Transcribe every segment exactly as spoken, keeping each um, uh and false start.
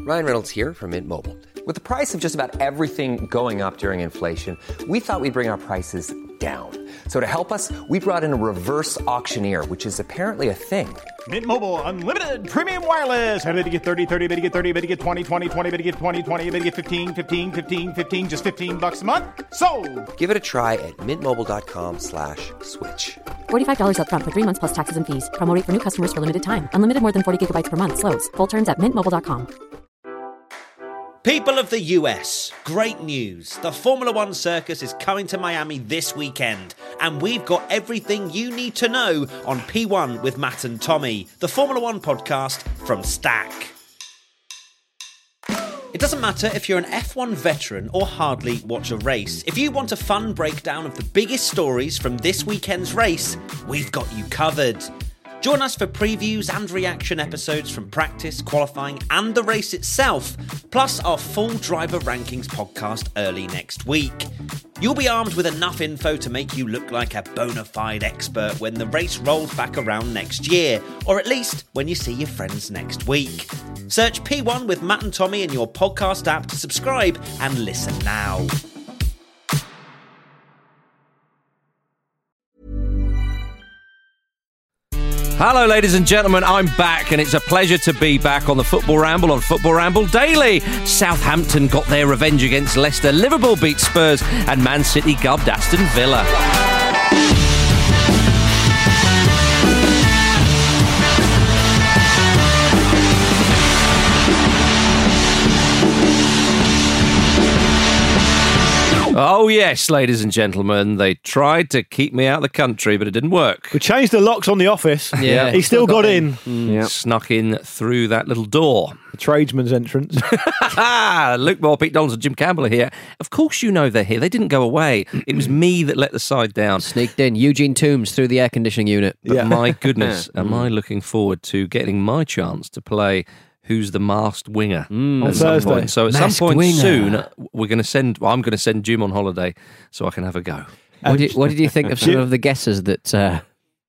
Ryan Reynolds here from Mint Mobile. With the price of just about everything going up during inflation, we thought we'd bring our prices down. So to help us, we brought in a reverse auctioneer, which is apparently a thing. Mint Mobile Unlimited Premium Wireless. How to get thirty, thirty, how to get thirty, how to get twenty, twenty, twenty, how to get twenty, twenty, how to get fifteen, fifteen, fifteen, fifteen, just fifteen bucks a month? Sold! Give it a try at mintmobile.com slash switch. forty-five dollars up front for three months plus taxes and fees. Promo rate for new customers for limited time. Unlimited more than forty gigabytes per month. Slows full terms at mint mobile dot com. People of the U S, great news. The Formula One circus is coming to Miami this weekend, and we've got everything you need to know on P one with Matt and Tommy, the Formula One podcast from Stack. It doesn't matter if you're an F one veteran or hardly watch a race. If you want a fun breakdown of the biggest stories from this weekend's race, we've got you covered. Join us for previews and reaction episodes from practice, qualifying and the race itself, plus our full driver rankings podcast early next week. You'll be armed with enough info to make you look like a bona fide expert when the race rolls back around next year, or at least when you see your friends next week. Search P one with Matt and Tommy in your podcast app to subscribe and listen now. Hello, ladies and gentlemen, I'm back, and it's a pleasure to be back on the Football Ramble on Football Ramble Daily. Southampton got their revenge against Leicester, Liverpool beat Spurs, and Man City gubbed Aston Villa. Oh, yes, ladies and gentlemen, they tried to keep me out of the country, but it didn't work. We changed the locks on the office. Yeah. He still got, got in. in. Mm, yep. Snuck in through that little door. The tradesman's entrance. Luke Moore, Pete Donaldson, Jim Campbell are here. Of course you know they're here. They didn't go away. It was me that let the side down. Sneaked in. Eugene Toombs through the air conditioning unit. But Yeah. my goodness, am I looking forward to getting my chance to play Who's the Masked Winger On at some Thursday. point. So at Masked some point winger. soon, we're going to send. Well, I'm going to send Jim on holiday so I can have a go. What did, what did you think of some of the guesses that uh,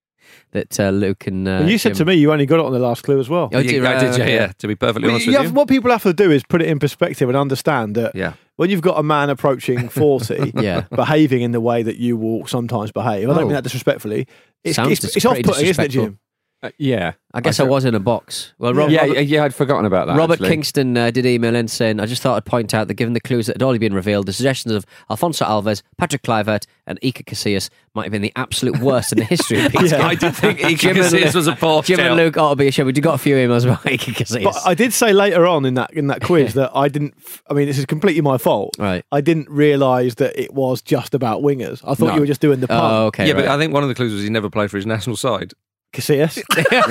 that uh, Luke and uh, Well, you said Jim- to me you only got it on the last clue as well. Oh, did you? Yeah, I did, Uh, yeah, okay. yeah, to be perfectly Well, honest you with have- you. what people have to do is put it in perspective and understand that Yeah. when you've got a man approaching forty, Yeah. behaving in the way that you will sometimes behave, I don't Oh. mean that disrespectfully. It's, Sounds it's, dis- it's pretty off-putting, isn't it, disrespectful. Jim? Uh, yeah. I guess I, I was in a box. Well, Rob, Yeah, Robert, yeah, yeah, I'd forgotten about that. Robert actually. Kingston uh, did email in saying, I just thought I'd point out that given the clues that had already been revealed, the suggestions of Alfonso Alves, Patrick Kluivert and Iker Casillas might have been the absolute worst in the history of Pete's I did think Iker Jim and Casillas Luke- was a poor Jim and shout. Luke ought to be ashamed. We got a few emails about Iker Casillas. But I did say later on in that in that quiz that I didn't. f- I mean, this is completely my fault. Right. I didn't realise that it was just about wingers. I thought No. you were just doing the pun. Oh, okay. Yeah, right. but I think one of the clues was he never played for his national side. Casillas. one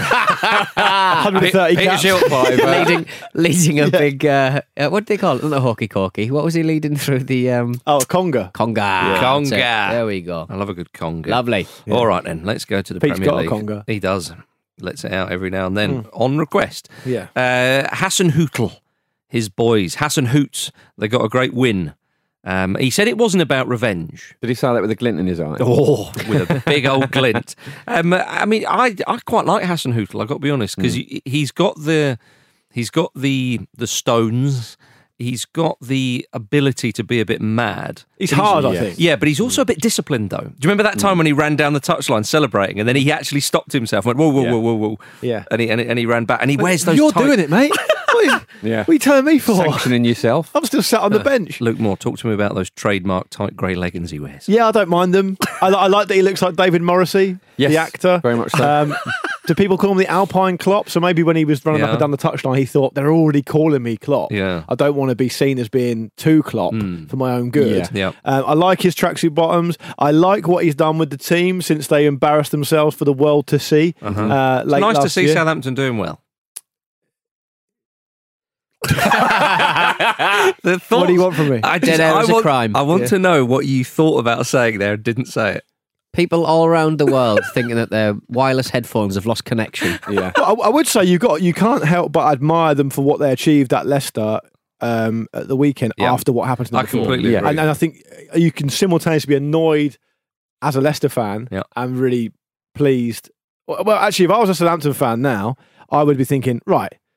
hundred thirty Peter caps. Shilton. leading, leading a big, uh, uh, what did they call it? Not the hockey corky. What was he leading through the um, Oh, Conga. conga? Conga. That's it. There we go. I love a good conga. Lovely. All right, then. Let's go to the Pete's Premier got a League. conga. He does. Lets it out every now and then on request. Yeah. Uh, Hassan Hootel, his boys. Hassan Hoots, they got a great win. Um, he said it wasn't about revenge. Did he say that with a glint in his eye? Oh, with a big old glint. Um, I mean, I I quite like Hassan Hootel. I've got to be honest, because he, he's got the he's got the the stones. He's got the ability to be a bit mad. He's hard, I yeah. think. Yeah, but he's also a bit disciplined, though. Do you remember that time when he ran down the touchline celebrating, and then he actually stopped himself, and went whoa, whoa, Yeah. whoa, whoa, whoa, Yeah. and he and he, and he ran back, and he wears those. You're tight- doing it, mate. What, is, Yeah. what are you telling me for? Sanctioning yourself. I'm still sat on the bench. Luke Moore, talk to me about those trademark tight grey leggings he wears. Yeah, I don't mind them. I, li- I like that he looks like David Morrissey, Yes, the actor. very much so. Um, do people call him the Alpine Klopp? So maybe when he was running up Yeah. and down the touchline, he thought they're already calling me Klopp. Yeah. I don't want to be seen as being too Klopp for my own good. Yeah. Yeah. Um, I like his tracksuit bottoms. I like what he's done with the team since they embarrassed themselves for the world to see. Uh-huh. Uh, It's late nice to last see year. Southampton doing well. the thought, What do you want from me? I Dead air I is a want, crime. I want Yeah. to know what you thought about saying there and didn't say it. People all around the world thinking that their wireless headphones have lost connection. Yeah. But I, I would say you got you can't help but admire them for what they achieved at Leicester um, at the weekend Yeah. after what happened to them I before. completely Yeah. agree. And, and I think you can simultaneously be annoyed as a Leicester fan Yeah. and really pleased. Well, well, actually, if I was a Southampton fan now, I would be thinking, right,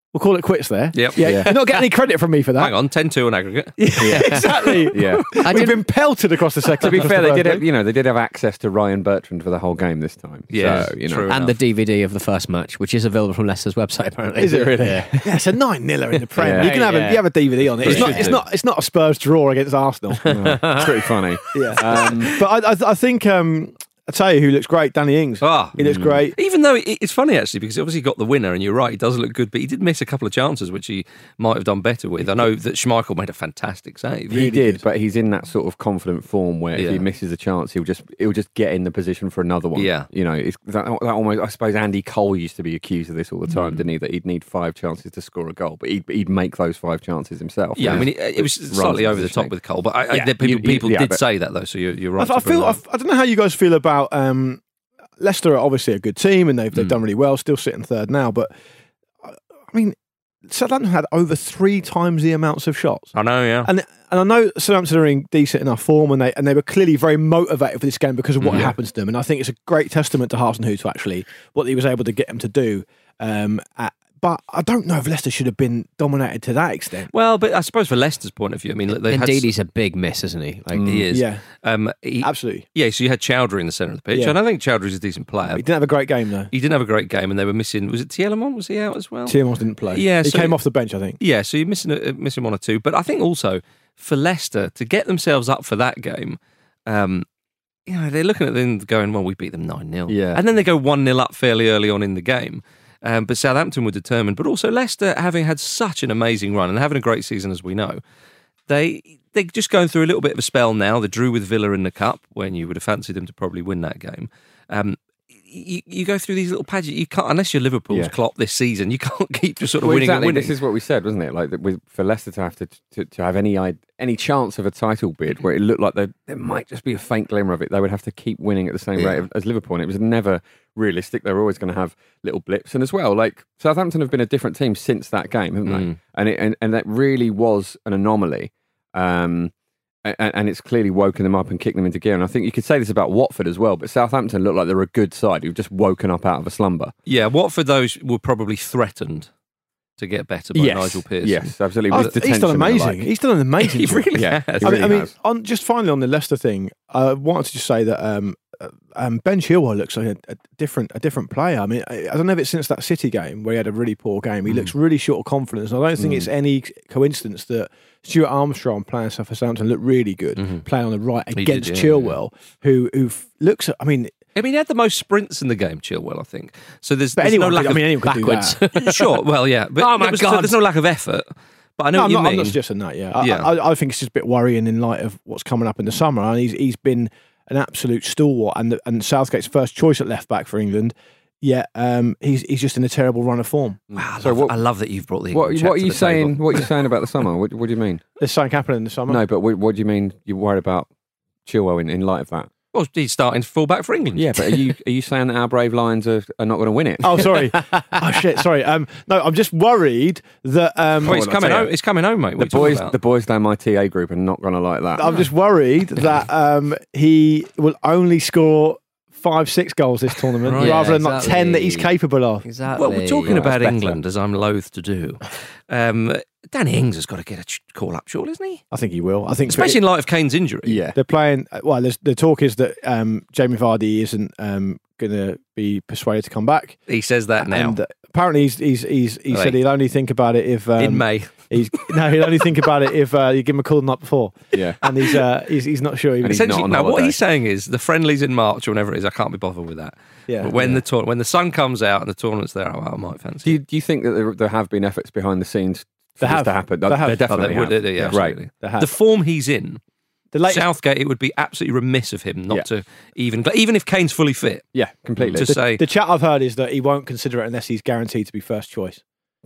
We'll call it quits there. Yep. Yeah, Yeah. you're not getting any credit from me for that. Hang on, ten two on aggregate. Yeah, exactly. Yeah. We've been pelted across the second. To be across fair, the they first did, have, game. you know, they did have access to Ryan Bertrand for the whole game this time. Yeah, so, you know. true. And the D V D of the first match, which is available from Leicester's website, apparently. Is it really? Yeah, it's a nine niller in the Prem. Yeah. You can have Yeah. a you have a D V D on it. It's It not. should It's do. not. It's not a Spurs draw against Arsenal. No, it's pretty funny. Yeah. Um, But I, I, I think um, I tell you who looks great, Danny Ings. Ah. He looks great. Even though it- it's funny actually, because he obviously got the winner, and you're right, he does look good, but he did miss a couple of chances which he might have done better with. I know that Schmeichel made a fantastic save. he did, but he's in that sort of confident form where if Yeah. he misses a chance, he'll just he'll just get in the position for another one. Yeah. you know, it's, that, that almost. I suppose Andy Cole used to be accused of this all the time, didn't he? That he'd need five chances to score a goal, but he'd he'd make those five chances himself. Yeah, I with mean, his- it, it was with slightly runs over the positioning. top with Cole, but I, I, Yeah, the people, you- you- people yeah, did but- say that though, so you're, you're right. I, I to bring feel. I, that up. I don't know how you guys feel about um, Leicester. Are obviously a good team, and they've they've done really well. Still sitting third now, but I I mean, Southampton had over three times the amounts of shots. I know, yeah. And and I know Southampton are in decent enough form, and they and they were clearly very motivated for this game because of what happened to them. And I think it's a great testament to Hasenhüttl actually what he was able to get them to do. Um, at, but I don't know if Leicester should have been dominated to that extent. Well, but I suppose for Leicester's point of view, I mean, look, they've had Indeed, he's a big miss, isn't he? Like, he is. Yeah. Um, he, Absolutely, yeah, so you had Chowdhury in the centre of the pitch, Yeah. and I think Chowdhury's a decent player. he didn't have a great game though. He didn't have a great game, and they were missing. Was it Tielemans? Was he out as well? Tielemans didn't play. Yeah, he so- came off the bench, I think. Yeah, so you're missing a, missing one or two. But I think also for Leicester to get themselves up for that game, um, you know, they're looking at them going, well, we beat them nine nil. Yeah. And then they go one nil up fairly early on in the game. Um, but Southampton were determined. But also Leicester, having had such an amazing run and having a great season as we know, they, they're just going through a little bit of a spell now. They drew with Villa in the Cup when you would have fancied them to probably win that game. Um, you, you go through these little patches. You can't, unless you're Liverpool's Yeah. Klopp this season, you can't keep just sort of Well, winning exactly. and winning. This is what we said, wasn't it? Like that with, for Leicester to have to, to to have any id- any chance of a title bid where it looked like there there might just be a faint glimmer of it, they would have to keep winning at the same Yeah. rate as Liverpool, and it was never realistic. They were always going to have little blips, and as well, like Southampton have been a different team since that game, haven't Mm. they? And it and, and that really was an anomaly. Um, and, and it's clearly woken them up and kicked them into gear. And I think you could say this about Watford as well, but Southampton look like they're a good side who've just woken up out of a slumber. Yeah, Watford, those were probably threatened to get better by yes, Nigel Pearson. Yes, absolutely. Oh, With he's detention done and the amazing. like. He's done an amazing He job. really Yeah. has. He I mean, really I mean has. on just finally on the Leicester thing, I wanted to just say that um, uh, um, Ben Chilwell looks like a, a different a different player. I mean, I, I don't know if it's since that City game where he had a really poor game. Mm. He looks really short of confidence. And I don't think it's any coincidence that Stuart Armstrong playing for Southampton looked really good, playing on the right did, against yeah, Chilwell, who who f- looks. I mean, I mean, he had the most sprints in the game, Chilwell, I think. So there's, but there's anyone, no lack could, I of mean, anyone could backwards. do that. sure. Well, yeah, but Oh, my there was- God. there's no lack of effort. But I know No, what I'm you not, mean. I'm not suggesting that. Yeah, I, Yeah. I, I think it's just a bit worrying in light of what's coming up in the summer. And he's he's been an absolute stalwart, and the, and Southgate's first choice at left back for England. Yet um, he's he's just in a terrible run of form. Wow, I, So love, what- I love that you've brought the What, England chat what are to you the saying? table. What are you saying about the summer? What, what do you mean? There's something happening in the summer. No, but what, what do you mean? You're worried about Chilwell in, in light of that? Well, he's starting to fall back for England. Yeah, but are you are you saying that our Brave Lions are, are not going to win it? Oh, sorry. oh shit. Sorry. Um, no, I'm just worried that. Um, Well, he's Well, I'll coming tell home. you. He's coming home, mate. What the are you talking boys, about? the boys down my T A group are not going to like that. I'm just worried that um, he will only score five, six goals this tournament, Right. rather Yeah, than not ten that he's exactly. capable of. Exactly. Well, we're talking Yeah, about that's better. England, as I'm loath to do. Um, Danny Ings has got to get a ch- call up, surely, isn't he? I think he will. I think, Especially in light of Kane's injury. yeah, they're playing. Well, there's, the talk is that um, Jamie Vardy isn't um, going to be persuaded to come back. He says that now. And uh, apparently, he's he's he's he Right. said he'll only think about it if um, in May. He's no, he'll only think about it if uh, you give him a call the night before. yeah. And he's uh, he's he's not sure. He And was, he's not Essentially, on no, what holiday. he's saying is the friendlies in March or whenever it is, I can't be bothered with that. Yeah, but when yeah. the tour- when the sun comes out and the tournament's there, I, I might fancy. Do you, do you think that there, there have been efforts behind the scenes for They this have. to happen? They have. There Oh, definitely Oh, they would, have. yeah, Yeah. absolutely. Right. They have. The form he's in, the latest, Southgate, it would be absolutely remiss of him not Yeah. to even, even if Kane's fully fit, Yeah, completely. to say, the chat I've heard is that he won't consider it unless he's guaranteed to be first choice.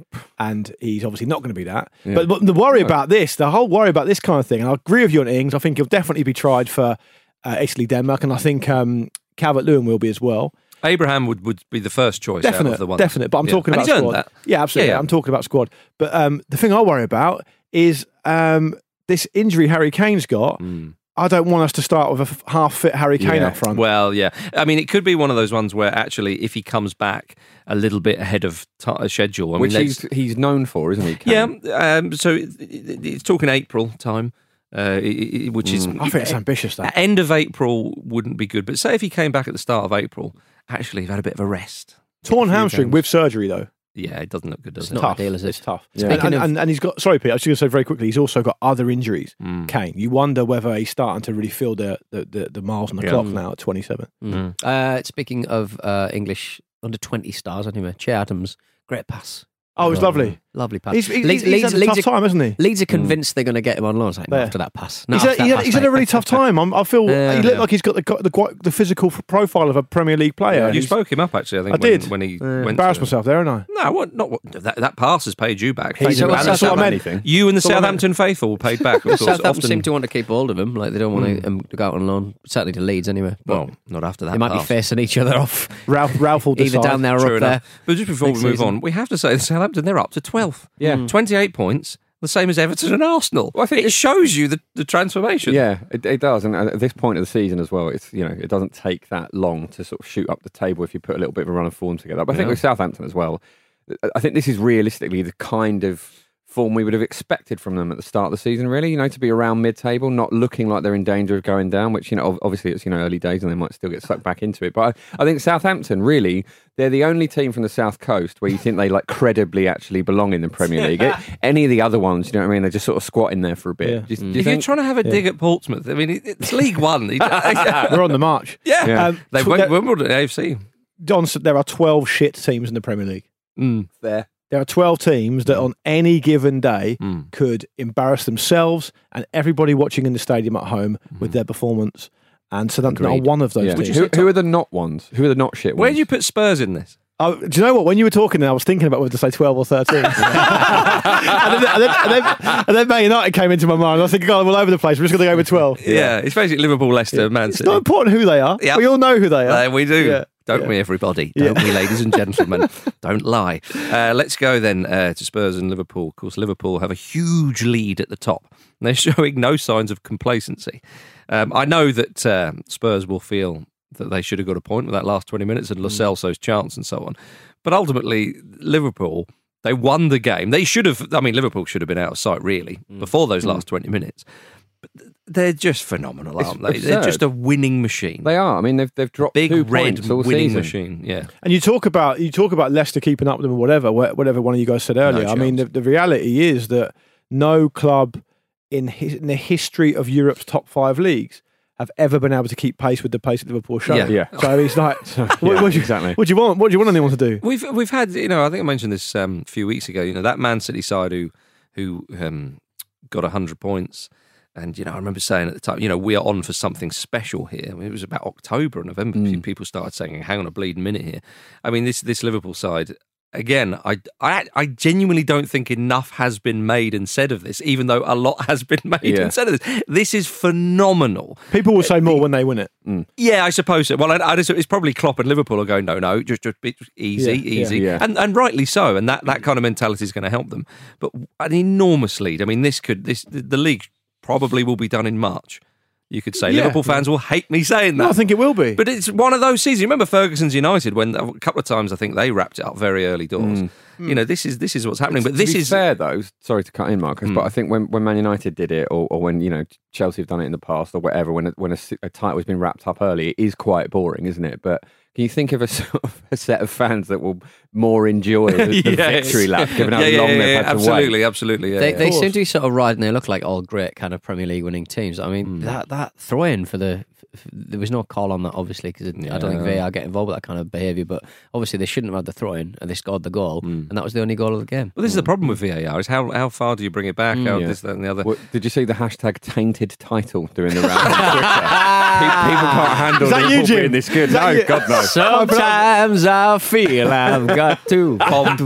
And he's obviously not going to be that. Yeah. But, but the worry about this, the whole worry about this kind of thing, and I agree with you on Ings, I think he'll definitely be tried for uh, Italy, Denmark, and I think um, Calvert-Lewin will be as well. Abraham would, would be the first choice out Definite, of the ones. definite. But I'm Yeah. talking And about he's earned squad. that. Yeah, absolutely. Yeah, yeah. I'm talking about squad. But um, the thing I worry about is um, this injury Harry Kane's got. Mm. I don't want us to start with a f- half-fit Harry Kane Yeah. up front. Well, yeah. I mean, it could be one of those ones where actually, if he comes back a little bit ahead of t- uh, schedule, I Which mean, he's he's known for, isn't he? yeah. Kane? Um, so it, it, it's talking April time, uh, it, it- which is I think it's ambitious, that. end of April wouldn't be good. But say if he came back at the start of April, actually, you've had a bit of a rest. Torn A few hamstring games. with surgery, though. Yeah, it doesn't look good, does It's it? not Tough. ideal, is it? It's tough. Yeah. And, Speaking and, of- and, and he's got, sorry, Pete, I was just going to say very quickly, he's also got other injuries. Mm. Kane, you wonder whether he's starting to really feel the, the, the, the miles on the Yeah. clock Mm. now at twenty-seven. Mm. Uh, speaking of uh, English under twenty stars, anyway, Che Adams, great pass. Oh, it was lovely. Lovely pass. He's, he's, Leeds, he's Leeds, had a Leeds, tough are, time, hasn't he? Leeds are convinced they're going to get him on loan. It's like, not Yeah. after that pass. Not He's, after had, he that had, pass, he's had a mate. really tough time. I'm, I feel Yeah. he looked like he's got the the, quite, the physical profile of a Premier League player. You He's- spoke him up, actually, I think. I when, did. When he Uh, went embarrassed to- myself there, haven't I? No, what, not what, that, that pass has paid you back. Paid Paid you you back. back. That's what I meant. Anything. You and the That's what I meant. Southampton faithful paid back, of course. Southampton often. seem to want to keep hold of him. Like they don't want to, um, to go out on loan. Certainly to Leeds, anyway. But Well, not after that. they might pass. be facing each other off. Ralph, Ralph will Either decide. down there or True up there. enough. But just before next we move season. on, we have to say that Southampton, they're up to twelfth. Yeah. twenty-eight points, the same as Everton and Arsenal. Well, I think it it's- shows you the, the transformation. Yeah, it, it does, and at this point of the season as well, it's you know it doesn't take that long to sort of shoot up the table if you put a little bit of a run of form together. But I think Yeah. with Southampton as well, I think this is realistically the kind of form we would have expected from them at the start of the season. Really, you know, to be around mid-table, not looking like they're in danger of going down. Which you know, ob- obviously, it's you know early days and they might still get sucked back into it. But I, I think Southampton really. They're the only team from the South Coast where you think they like credibly actually belong in the Premier League. It, any of the other ones, you know what I mean? They're just sort of squatting there for a bit. Yeah. Do you- do you If you're think- trying to have a dig at Portsmouth, I mean, it- it's League One. yeah. We're on the march. Yeah. Um, They tw- went there, Wimbledon, A F C. John said there are twelve shit teams in the Premier League. Mm. there. There are twelve teams that on any given day Mm. could embarrass themselves and everybody watching in the stadium at home with their performance. And Southampton are Agreed. one of those Yeah. teams. Who, who are the not ones? Who are the not shit ones? Where do you put Spurs in this? Oh, do you know what? When you were talking, I was thinking about whether to say twelve or thirteen. and, then, and, then, and, then, and then Man United came into my mind. I was thinking, God, I'm all over the place. We're just going to go with twelve. Yeah, it's basically Liverpool, Leicester, Man It's City. not important who they are. Yep. We all know who they are. Uh, we do. Yeah. Don't Yeah. we, everybody? Don't we, ladies and gentlemen? Don't lie. Uh, let's go then uh, to Spurs and Liverpool. Of course, Liverpool have a huge lead at the top. And they're showing no signs of complacency. Um, I know that uh, Spurs will feel that they should have got a point with that last twenty minutes and Lo Celso's chance and so on. But ultimately, Liverpool, they won the game. They should have, I mean, Liverpool should have been out of sight, really, before those last twenty minutes. But they're just phenomenal, aren't they? They're absurd. just a winning machine. They are. I mean, they've they've dropped Big two red points all winning season. machine. Yeah. And you talk about you talk about Leicester keeping up with them or whatever, wh- whatever one of you guys said earlier. I mean, the, chance. the reality is that no club in, his, in the history of Europe's top five leagues have ever been able to keep pace with the pace that Liverpool show. Yeah. Yeah. So it's like, what, Yeah, what do you, exactly. What do you want? What do you want anyone to do? We've we've had, you know, I think I mentioned this um, a few weeks ago. You know, that Man City side who who um, got a hundred points, and you know, I remember saying at the time, you know, we are on for something special here. I mean, it was about October or November. Mm. People started saying, "Hang on a bleeding minute here." I mean, this this Liverpool side. Again, I, I I genuinely don't think enough has been made and said of this, even though a lot has been made Yeah. and said of this. This is phenomenal. People will say more when they win it. Yeah, I suppose so. Well, I, I just, it's probably Klopp and Liverpool are going, no, no, just, just be easy, Yeah, yeah. easy. Yeah. And, and rightly so. And that, that kind of mentality is going to help them. But an enormous lead. I mean, this could, this the, the league probably will be done in March. You could say Yeah. Liverpool fans will hate me saying that. No, I think it will be. But it's one of those seasons. You remember Ferguson's United when a couple of times I think they wrapped it up very early doors. You know, this is this is what's happening. But To this be is fair, though. Sorry to cut in, Marcus, Mm. but I think when, when Man United did it, or, or when you know Chelsea have done it in the past, or whatever, when a, when a, si- a title has been wrapped up early, it is quite boring, isn't it? But can you think of a sort of a set of fans that will more enjoy the, the Yes. victory lap, given how yeah, yeah, long yeah, they've yeah, had to absolutely, wait? absolutely. Yeah, They, yeah. they course. seem to be sort of riding. They look like all great kind of Premier League winning teams. I Hmm. mean, that that throw in for the f- there was no call on that, obviously, because I don't think V A R get involved with that kind of behaviour. But obviously, they shouldn't have had the throw in, and they scored the goal, Hmm. and that was the only goal of the game. Well, this is the problem with V A R is how how far do you bring it back? How Yeah. this, that, and the other. What, did you see the hashtag tainted title doing the round on Twitter? Pe- People can't handle Is that the you, football Jim? being this good. Is that No, you? God no. Sometimes I feel I've got to. Bomb,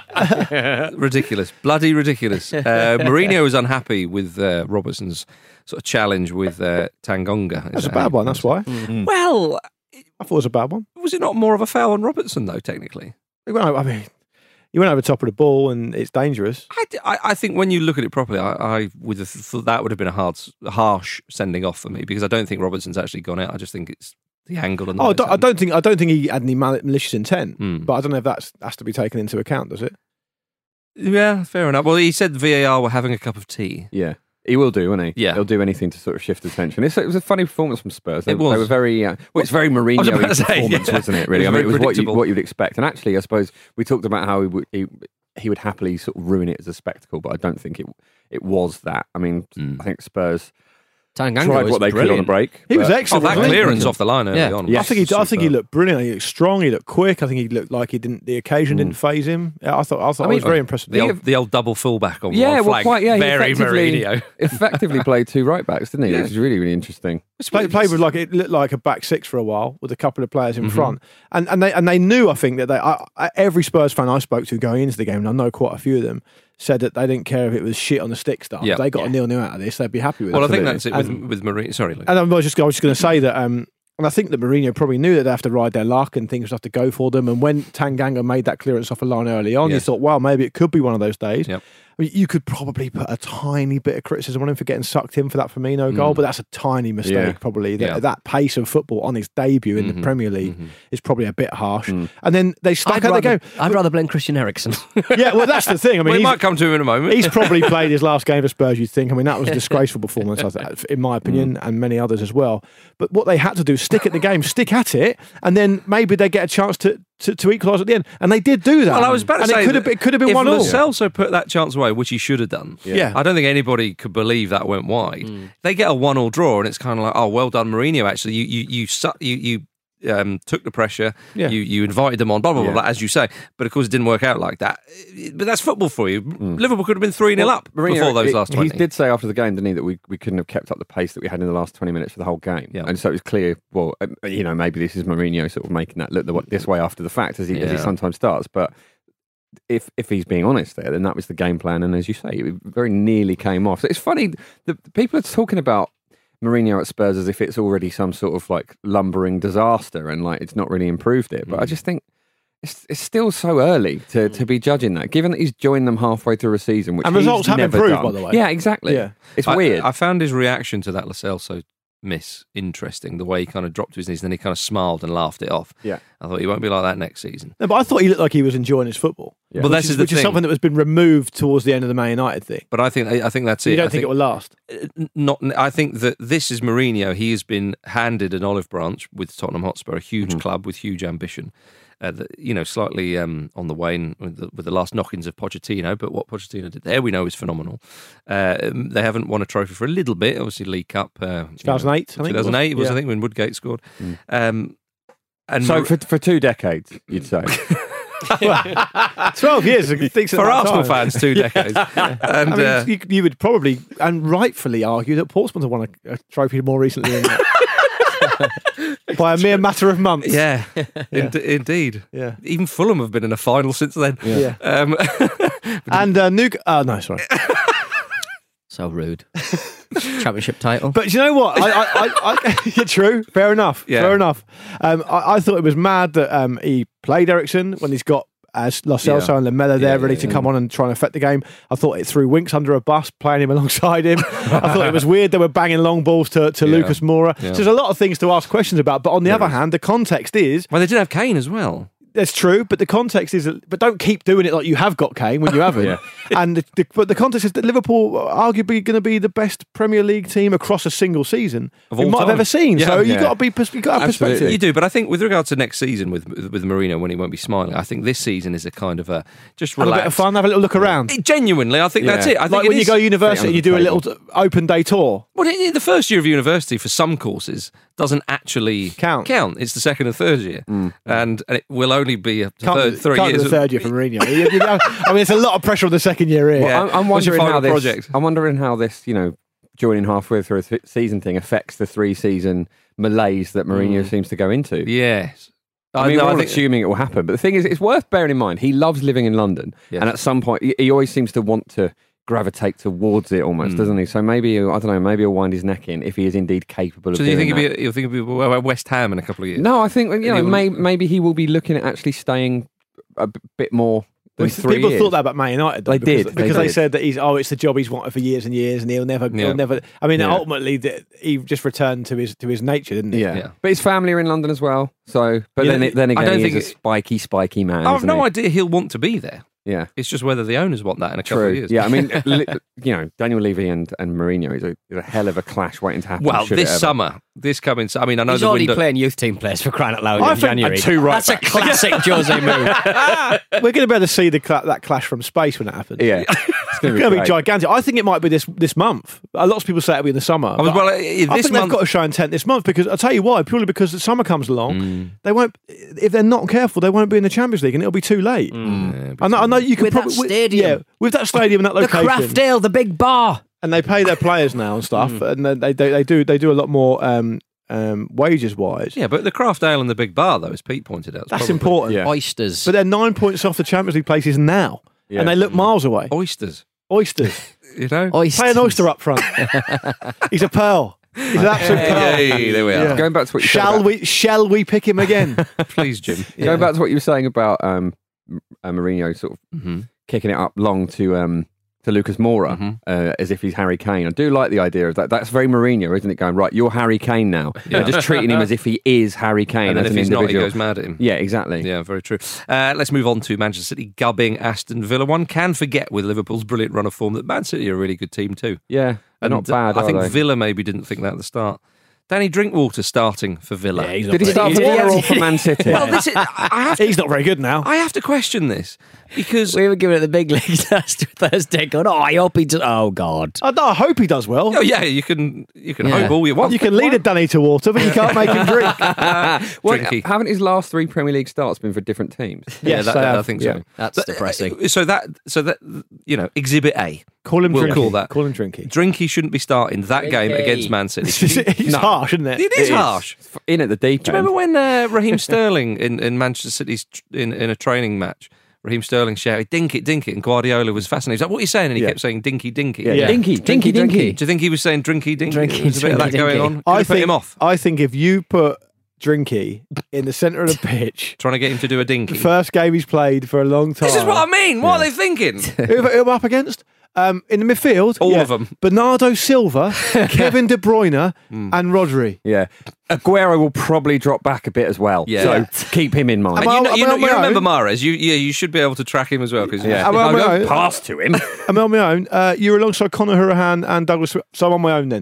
bomb. Ridiculous. Bloody ridiculous. Uh, Mourinho was unhappy with uh, Robertson's sort of challenge with uh, Tanganga. That's a bad one. That's why. Well, I thought it was a bad one. was it not more of a foul on Robertson, though, technically? Well, I mean, he went over the top of the ball, and it's dangerous. I, I, I think when you look at it properly, I, I would have thought that would have been a hard, harsh sending off for me because I don't think Robertson's actually gone out. I just think it's the angle. And the oh, I don't, I hand. don't think I don't think he had any mal- malicious intent, Mm. but I don't know if that has to be taken into account, does it? Yeah, fair enough. Well, he said V A R were having a cup of tea. Yeah. He will do, won't he? Yeah. He'll do anything to sort of shift attention. It's, it was a funny performance from Spurs. They, It was. They were very, uh, well, it's very I was Mourinho about to say, performance, yeah. wasn't it, really? It was I mean, it was very what, you, predictable. what you'd expect. And actually, I suppose we talked about how he would, he, he would happily sort of ruin it as a spectacle, but I don't think it it was that. I mean, Mm. I think Spurs Tanganga tried was what they brilliant. could on the break. He was but- excellent. Oh, that wasn't he? clearance off the line early Yeah. on. Yes, I think he. I think he superb. looked brilliant. He looked strong. He looked quick. I think he looked like he didn't. The occasion didn't phase him. Yeah, I thought. I thought. I, mean, was very impressed with The him. old, the old double fullback on Yeah, one well, flag. quite, yeah. He Very effectively, Mourinho. effectively played two right backs, didn't he? Which was really, really interesting. Played, played with like it looked like a back six for a while with a couple of players in Mm-hmm. front, and and they and they knew. I think that they I, I, every Spurs fan I spoke to going into the game, and I know quite a few of them, said that they didn't care if it was shit on the stick stuff. Yeah. If they got Yeah. a nil nil out of this, they'd be happy with Well, it. I think that's it with, And- with Mourinho. Sorry, Luke. And I was just I was just going to say that, um, and I think that Mourinho probably knew that they have to ride their luck and things have to go for them. And when Tanganga made that clearance off a line early on, you Yes. thought, well, maybe it could be one of those days. Yep. I mean, you could probably put a tiny bit of criticism on him for getting sucked in for that Firmino goal, but that's a tiny mistake, Yeah. probably. That, Yeah. that pace of football on his debut in Mhm. the Premier League Mhm. is probably a bit harsh. And then they stuck I'd out the rather, game. I'd rather blame Christian Eriksen. Yeah, well, that's the thing. I mean, Well, it he's- might come to him in a moment. He's probably played his last game for Spurs, you'd think. I mean, that was a disgraceful performance, I th- in my opinion, and many others as well. But what they had to do, stick at the game, stick at it, and then maybe they get a chance to, to, to equalise at the end. And they did do that. Well, I was about to and say it could have that been, it could have been if one Lo all. Celso put that chance away, which he should have done. Yeah. I don't think anybody could believe that went wide. They get a one-all draw, and it's kind of like, oh, well done, Mourinho. Actually, you you you su- you, you um, took the pressure. Yeah. You you invited them on, blah blah blah, Yeah. blah, as you say. But of course, it didn't work out like that. But that's football for you. Liverpool could have been three nil up Mourinho, before those he- last He twenty. did say after the game, didn't he, that we, we couldn't have kept up the pace that we had in the last twenty minutes for the whole game. Yeah. And so it was clear, well, uh, you know, maybe this is Mourinho sort of making that look the, this way after the fact, as he, as he Yeah. sometimes starts. But if if he's being honest there, then that was the game plan. And as you say, it very nearly came off. So it's funny, the, the people are talking about Mourinho at Spurs as if it's already some sort of like lumbering disaster and like it's not really improved it. But I just think it's it's still so early to, to be judging that, given that he's joined them halfway through a season, which And he's results have never improved, done. by the way. Yeah, exactly. Yeah. It's I- weird. I, found his reaction to that Lo Celso miss interesting. The way he kind of dropped to his knees, and then he kind of smiled and laughed it off. Yeah. I thought he won't be like that next season. No, but I thought he looked like he was enjoying his football. Yeah. Well, Which, that's is, the which thing. is something that was been removed towards the end of the Man United thing. But I think I think that's it. You don't I think, it will last? Not. I think that this is Mourinho. He has been handed an olive branch with Tottenham Hotspur, a huge Mm-hmm. club with huge ambition. Uh, the, you know, slightly um, on the wane with the, with the last knockings of Pochettino, but what Pochettino did there, we know is phenomenal. Uh, um, they haven't won a trophy for a little bit, obviously League Cup, uh, two thousand eight, I think it was. two thousand eight was, Yeah. I think, when Woodgate scored. Um, and so Mar- for for two decades, you'd say. twelve years, a decent for amount of Arsenal time. fans, two decades. And I mean, uh, you, you would probably and rightfully argue that Portsmouth have won a, a trophy more recently than that. By a mere matter of months. yeah, ind- indeed. Yeah. Even Fulham have been in a final since then. Yeah. Um, And uh, Nuke. Oh, no, sorry. So rude. Championship title. But you know what? I, I, I, I, yeah, true. Fair enough. Yeah. Fair enough. Um, I, I thought it was mad that um, he played Ericsson when he's got as Lo Celso Yeah. and Lamella there Yeah, ready yeah, to yeah. come on and try and affect the game. I thought it threw Winks under a bus, playing him alongside him. I thought it was weird they were banging long balls to, to Yeah. Lucas Moura. Yeah. So there's a lot of things to ask questions about. But on the There other is. hand, the context is well, they did have Kane as well. that's true, but the context is, but don't keep doing it like you have got Kane when you haven't. Yeah. And the, the, but the context is that Liverpool are arguably going to be the best Premier League team across a single season Of we all might have time. ever seen. Yeah. so you Yeah. got to be pers- you got to have Absolutely. perspective. You do, but I think with regard to next season with with Mourinho, when he won't be smiling, I think this season is a kind of a just Have relax. a bit of fun, have a little look around. It- genuinely, I think that's Yeah. it. I think Like it when you is- go to university Feet and you on do a the little t- open day tour. Well, it- it- the first year of university for some courses doesn't actually Count. Count. It's the second and third year, and, and it will only be a Can't, third, do- three can't do years. the of- third year for Mourinho. You- you know, I mean, it's a lot of pressure on the second year here. Yeah. I'm, I'm What's your wondering how final this. project? I'm wondering how this, you know, joining halfway through a th- season thing affects the three-season malaise that Mourinho seems to go into. Yes, I mean, no, we're all think- assuming it will happen, but the thing is, it's worth bearing in mind. He loves living in London, Yes. and at some point, he, he always seems to want to gravitate towards it, almost, Mm. doesn't he? So maybe I don't know. Maybe he'll wind his neck in if he is indeed capable of. So do you doing think that. he'll be, you'll think he'll be well, at West Ham in a couple of years? No, I think you know He will- may, maybe he will be looking at actually staying a b- bit more than Well, three people years. thought that about Man United. Though, They because, did, they because they, did. said that he's oh, it's the job he's wanted for years and years, and he'll never, Yeah. he'll never. I mean, Yeah. ultimately, the, he just returned to his to his nature, didn't he? Yeah. Yeah. But his family are in London as well. So, but You then, know, it, then I again, don't he's think a it- spiky, spiky man. I have isn't no he? idea he'll want to be there. Yeah. It's just whether the owners want that in a couple True. of years. Yeah, I mean, li- you know, Daniel Levy and, and Mourinho is a, is a hell of a clash waiting to happen. Well, should it this ever. summer, this coming. I mean, I know He's the already window. playing youth team players for crying out loud I in think- January. and two right That's a classic Jose move. We're going to be able to see the cla- that clash from space when it happens. Yeah. It's going It's to going to be great. gigantic. I think it might be this this month. A lot of people say it'll be in the summer. I was- but well, I if I this think month- they've got to show intent this month because I'll tell you why. Purely because the summer comes along, Mm. they won't. If they're not careful, they won't be in the Champions League, and it'll be too late. Yeah, I know, I know you can With that probably with- stadium. yeah, with that stadium and that The location, Craft Ale, the big bar. and they pay their players now and stuff, Mm. and then they, they they do they do a lot more um, um, wages wise. Yeah, but the Craft Ale and the Big Bar, though, as Pete pointed out, is That's probably- important. Yeah. Oysters. But they're nine points off the Champions League places now, Yeah. and they look miles away. Oysters, Oysters, you know. Oysters. play an oyster up front. He's a pearl. He's an absolute pearl. Hey, there we are. Yeah. Going back to what you said Shall about- we? Shall we pick him again? Please, Jim. Going back to what you were saying about um, uh, Mourinho sort of Mhm. kicking it up long to um, to Lucas Moura Mhm. uh, as if he's Harry Kane. I do like the idea of that. That's very Mourinho, isn't it? Going, right, you're Harry Kane now. Yeah. They're just treating him as if he is Harry Kane And then as if an he's not, he individual. goes mad at him. Yeah, exactly. Yeah, very true. Uh, let's move on to Manchester City gubbing Aston Villa. One can forget with Liverpool's brilliant run of form that Man City are a really good team too. Yeah, they're not And, bad, I are think they? Villa maybe didn't think that at the start. Danny Drinkwater starting for Villa. Yeah, he's not Did he very- start for he- Villa he- or for Man City? well, this is, I have to, He's not very good now. I have to question this because We were giving it the big leagues last Thursday. Going, oh, I hope he does. Oh God. I, I hope he does well. oh, yeah, you can you can Yeah. hope all you want. You can lead a Danny to water, but you can't make him drink. Well, Drinky. haven't his last three Premier League starts been for different teams? Yeah, Yes, that, they I have. think Yeah. so. That's But, depressing. uh, So that so that you know, Exhibit A. Call him We'll Drinky. call that. Call him Drinky. Drinky shouldn't be starting that game Drinky. against Man City. It's harsh, isn't it? It is harsh. In at the deep Do you end. remember when uh, Raheem Sterling in, in Manchester City's tr- in, in a training match, Raheem Sterling shouted "Dink it, dink it," and Guardiola was fascinated. He was like, "What are you saying?" And he Yeah. kept saying "Dinky, dinky." Yeah, Yeah. Dinky, dinky, dinky. Do you think he was saying "Drinky, dinky"? Drinky, There was a bit of that drinky, going dinky. on. Could I have put think him off, I think if you put Drinky in the centre of the pitch, trying to get him to do a dinky. first game he's played for a long time. This is what I mean. What are they thinking? Who who am I up against? Um, in the midfield, All yeah, of 'em. Bernardo Silva, Kevin De Bruyne, Hmm. and Rodri. Yeah. Aguero will probably drop back a bit as well. Yeah. So keep him in mind. And Am I- you know, am you, I know, on my you remember own? Mahrez? You yeah, you should be able to track him as well because Yeah. Am I on my own? Pass to him. I'm on my own. Uh, you're alongside Conor Hurahan and Douglas, so I'm on my own then.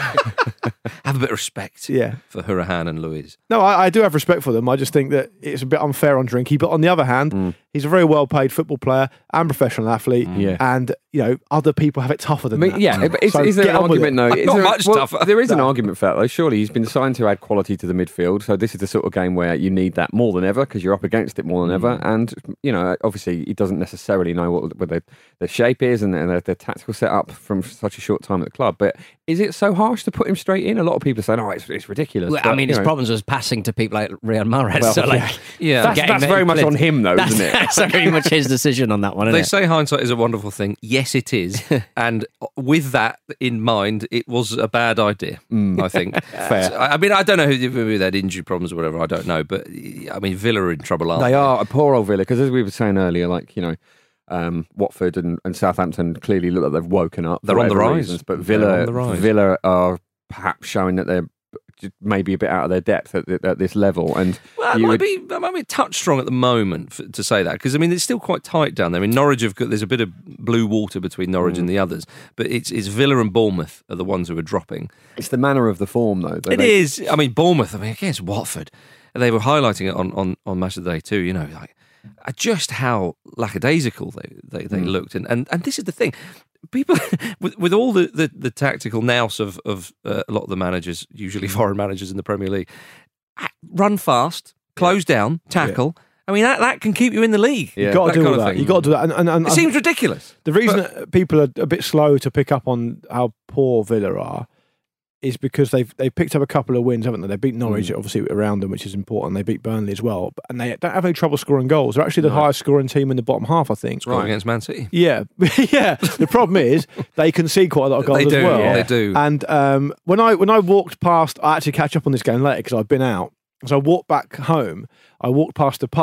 have a bit of respect. Yeah. for Hurahan and Luiz. No, I, I do have respect for them. I just think that it's a bit unfair on Drinky. But on the other hand, he's a very well-paid football player and professional athlete. Yeah. And, you know, other people have it tougher I than mean, that. yeah, but is, So is there get an on with argument it. though? Is Not there, much well, tougher. There is an No. argument for that though. Surely he's been signed to add quality to the midfield, so this is the sort of game where you need that more than ever because you're up against it more than ever. And you know, obviously, he doesn't necessarily know what, what their, their shape is and their, their tactical setup from such a short time at the club. But is it so harsh to put him straight in? A lot of people are saying, "Oh, it's, it's ridiculous." Well, I But, mean, you his know, problems was passing to people like Riyad Mahrez. Well, so, like, yeah. Yeah, That's, getting that's that very much clipped. on him, though, that's, isn't it? that's very much his decision on that one. Isn't They it? say hindsight is a wonderful thing. Yes, it is. And with that in mind, it was a bad idea, I think. Fair. So, I I mean, I don't know who maybe they had injury problems or whatever. I don't know. But, I mean, Villa are in trouble, aren't they? They are a poor old Villa because, as we were saying earlier, like you know, um, Watford and, and Southampton clearly look like they've woken up. for They're on the whatever rise. reasons, but They're Villa, on the rise. Villa are perhaps showing that they're maybe a bit out of their depth at, at this level. And Well, it you might would- be, it might be a touch strong at the moment for, to say that because I mean it's still quite tight down there. I mean Norwich have got there's a bit of blue water between Norwich Mm. and the others, but it's it's Villa and Bournemouth are the ones who are dropping. it's the manner of the form, though. that It they- is. I mean Bournemouth. I mean against Watford, they were highlighting it on on on Match of the Day too. You know, like uh, just how lackadaisical they they, they looked, and, and and this is the thing. People with with all the, the, the tactical nous of of uh, a lot of the managers, usually foreign managers in the Premier League, uh, run fast, close down, tackle. I mean that, that can keep you in the league. Yeah. You've got to that do kind all of that. thing. You've got to do that. And, and, and It seems ridiculous. the reason that people are a bit slow to pick up on how poor Villa are is because they've they've picked up a couple of wins, haven't they? They beat Norwich, Mm. obviously, around them, which is important. They beat Burnley as well. And they don't have any trouble scoring goals. They're actually the highest scoring team in the bottom half, I think. Right against Man City. Yeah, yeah. The problem is they concede quite a lot of goals They do, as well. yeah. They do. And um, when I when I walked past, I had to catch up on this game later because I'd been out. So I walked back home. I walked past the pub,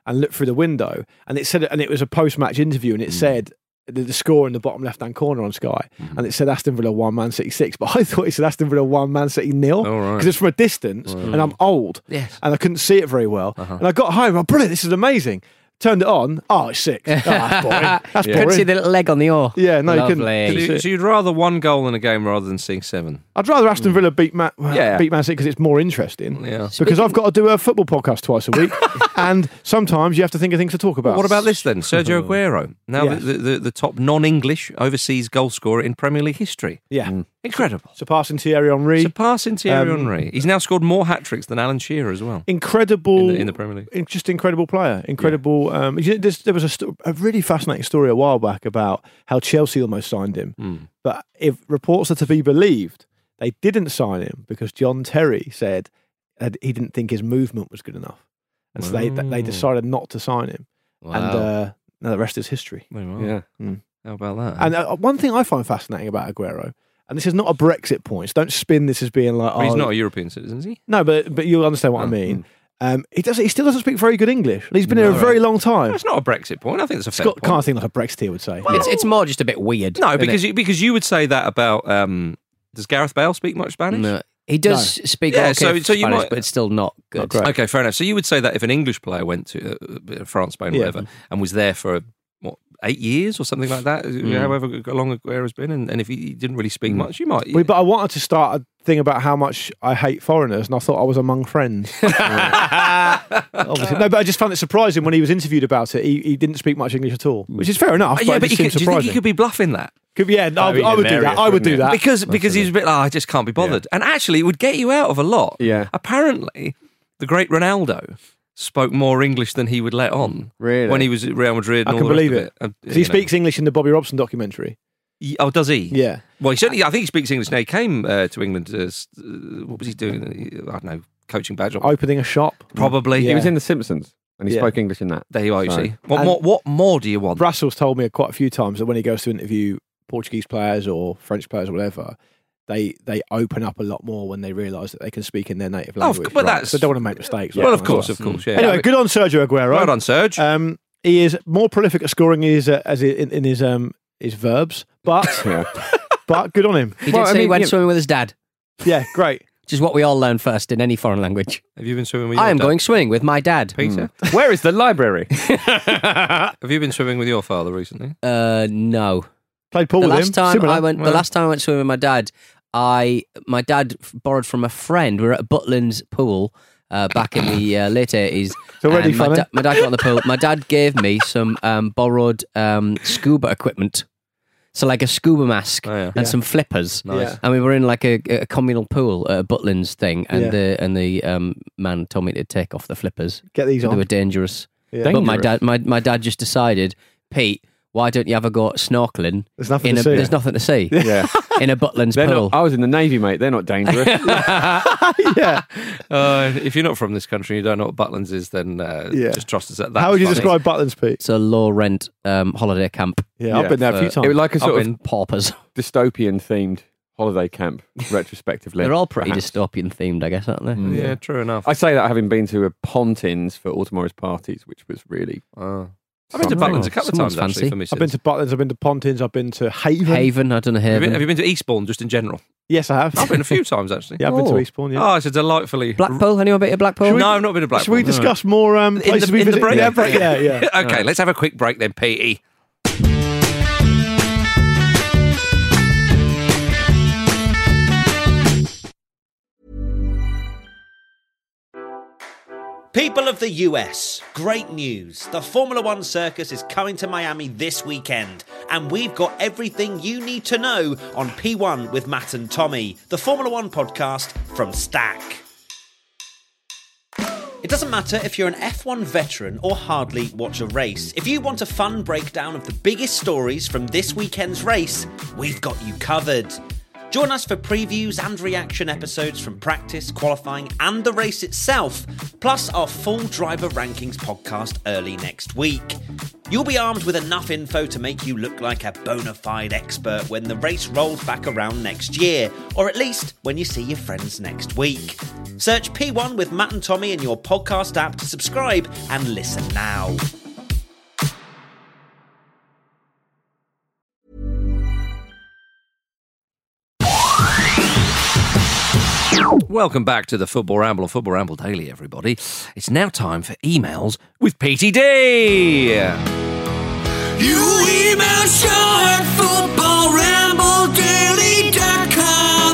and looked through the window, and it said, and it was a post-match interview, and it mm. said the, the score in the bottom left-hand corner on Sky, mm. and it said Aston Villa one, Man City six, but I thought it said Aston Villa one, Man City nil, because oh, right. it's from a distance, right. and I'm old, yes. and I couldn't see it very well, uh-huh. and I got home, oh, brilliant, this is amazing. Turned it on. Oh, it's six. Oh, that's boring. That's yeah. boring. Couldn't see the little leg on the oar. Yeah, no, Lovely. you couldn't. So, you, so you'd rather one goal in a game rather than seeing seven? I'd rather Aston Villa beat Man, yeah. beat Man City because it's more interesting. Yeah. Because Speaking I've got to do a football podcast twice a week, and sometimes you have to think of things to talk about. What about this then? Sergio Aguero, now Yes. the, the, the top non-English overseas goal scorer in Premier League history. Yeah. Mm. Incredible. Surpassing Thierry Henry. Surpassing Thierry Um, Henry. He's now scored more hat-tricks than Alan Shearer as well. Incredible. In the, in the Premier League. in- Just incredible player. Incredible. Um, you know, there's- there was a, sto- a really fascinating story a while back about how Chelsea almost signed him. Mm. But if reports are to be believed, they didn't sign him because John Terry said that he didn't think his movement was good enough. And so they, they Oh. decided not to sign him. Wow. And uh, now the rest is history. Very well. Yeah. Mm. How about that? And uh, one thing I find fascinating about Aguero, and this is not a Brexit point, so don't spin this as being like, But he's oh, not a European citizen, is he? no, but but you'll understand what I Oh, mean. Um, he does. He still doesn't speak very good English. And he's been here a No, very right. long time. That's not a Brexit point. I think it's a fair Scott point. can't think like a Brexiteer would say. It's, it's more just a bit weird. No, isn't because it? you, because you would say that about. Um, does Gareth Bale speak much Spanish? No. He does speak Yeah, okay so- so you Spanish, might- but it's still not good. Not great. Okay, fair enough. So you would say that if an English player went to uh, France, Spain, Yeah. whatever, and was there for what eight years or something like that, however long Aguero's been, and, and if he didn't really speak much, you might. Well, but I wanted to start a thing about how much I hate foreigners, and I thought I was among friends. Obviously, no, but I just found it surprising when he was interviewed about it. He, he didn't speak much English at all, which is fair enough. But yeah, it but just you could, seemed do you think he surprising. could be bluffing that? Could be, yeah, I, be I would do hilarious, that. I would wouldn't do it? that Because because he's a bit like, oh, I just can't be bothered. And actually, it would get you out of a lot. Yeah. Apparently, the great Ronaldo spoke more English than he would let on. Really? When he was at Real Madrid and I all can the rest believe of it. it. Uh, 'Cause he you know. speaks English in the Bobby Robson documentary. He- Oh, does he? Yeah. Well, he certainly. I think he speaks English now. He came uh, to England. As, uh, what was he doing? I don't know, coaching badge. Or Opening a shop. probably. Yeah. He was in The Simpsons and he Yeah. spoke English in that. There you are. You So- see. What And- more? What more do you want? Brussels told me quite a few times that when he goes to interview Portuguese players or French players or whatever, they they open up a lot more when they realise that they can speak in their native Oh, of language. cou- but that's- so they don't want to make mistakes. well, right? of course, of course. Yeah. Anyway, good on Sergio Aguero. Well done, Serge. Um, he is more prolific at scoring his, uh, as in, in his um his verbs, but Yeah. but good on him. He did Well, I say he mean, went yeah. swimming with his dad, Yeah, great. which is what we all learn first in any foreign language. Have you been swimming with? Your I am dad, going swimming with my dad. Peter. Where is the library? Have you been swimming with your father recently? Uh, no. Played pool the with last him. time Similar. I went, the Well. last time I went swimming with my dad, I my dad f- borrowed from a friend. We were at Butlin's pool uh, back in the uh, late eighties. It's already and my, funny. da- my dad got on the pool. My dad gave me some um, borrowed um, scuba equipment, so like a scuba mask Oh, yeah. and Yeah. some flippers. Nice. Yeah. And we were in like a, a communal pool at Butlin's thing, and Yeah. the and the um, man told me to take off the flippers. Get these They on. were dangerous. Yeah. But my Dangerous? dad, my, my dad just decided, Pete, why don't you ever go snorkeling? There's nothing in to a, see. There's nothing to see Yeah. in a Butlin's They're pool. not, I was in the Navy, mate. They're not dangerous. yeah. Uh, if you're not from this country, you don't know what Butlins is, then uh, Yeah. just trust us at that. How would you funny. describe Butlin's, Pete? It's a low rent um, holiday camp. Yeah, I've Yeah. been there a few Uh, times. It was like a I've sort of been- Paupers. dystopian themed holiday camp, retrospectively. They're all pretty perhaps. dystopian themed, I guess, aren't they? Mm. Yeah, true enough. I say that having been to a Pontins for Autumn parties, which was really. Uh, I've been to Something. Butlins a couple of Someone's times actually fancy. for missions. I've been to Butlins, I've been to Pontins, I've been to Haven. Haven, I don't know have, you Haven. been, have you been to Eastbourne just in general? Yes, I have. I've been a few times actually. Yeah, I've been to Oh. Eastbourne. Yeah. Oh, it's a delightfully. Blackpool? Anyone been to Blackpool? Should we- No, I've not been to Blackpool. Should we discuss more um, In places the, we in the visit? break? Yeah, break, yeah, yeah. Okay, let's have a quick break then, Petey. People of the U S, great news. The Formula One circus is coming to Miami this weekend, and we've got everything you need to know on P one with Matt and Tommy, the Formula One podcast from Stack. It doesn't matter if you're an F one veteran or hardly watch a race. If you want a fun breakdown of the biggest stories from this weekend's race, we've got you covered. Join us for previews and reaction episodes from practice, qualifying and the race itself, plus our full driver rankings podcast early next week. You'll be armed with enough info to make you look like a bona fide expert when the race rolls back around next year, or at least when you see your friends next week. Search P one with Matt and Tommy in your podcast app to subscribe and listen now. Welcome back to the Football Ramble on Football Ramble Daily, everybody. It's now time for emails with P T D. You email show at football ramble daily dot com.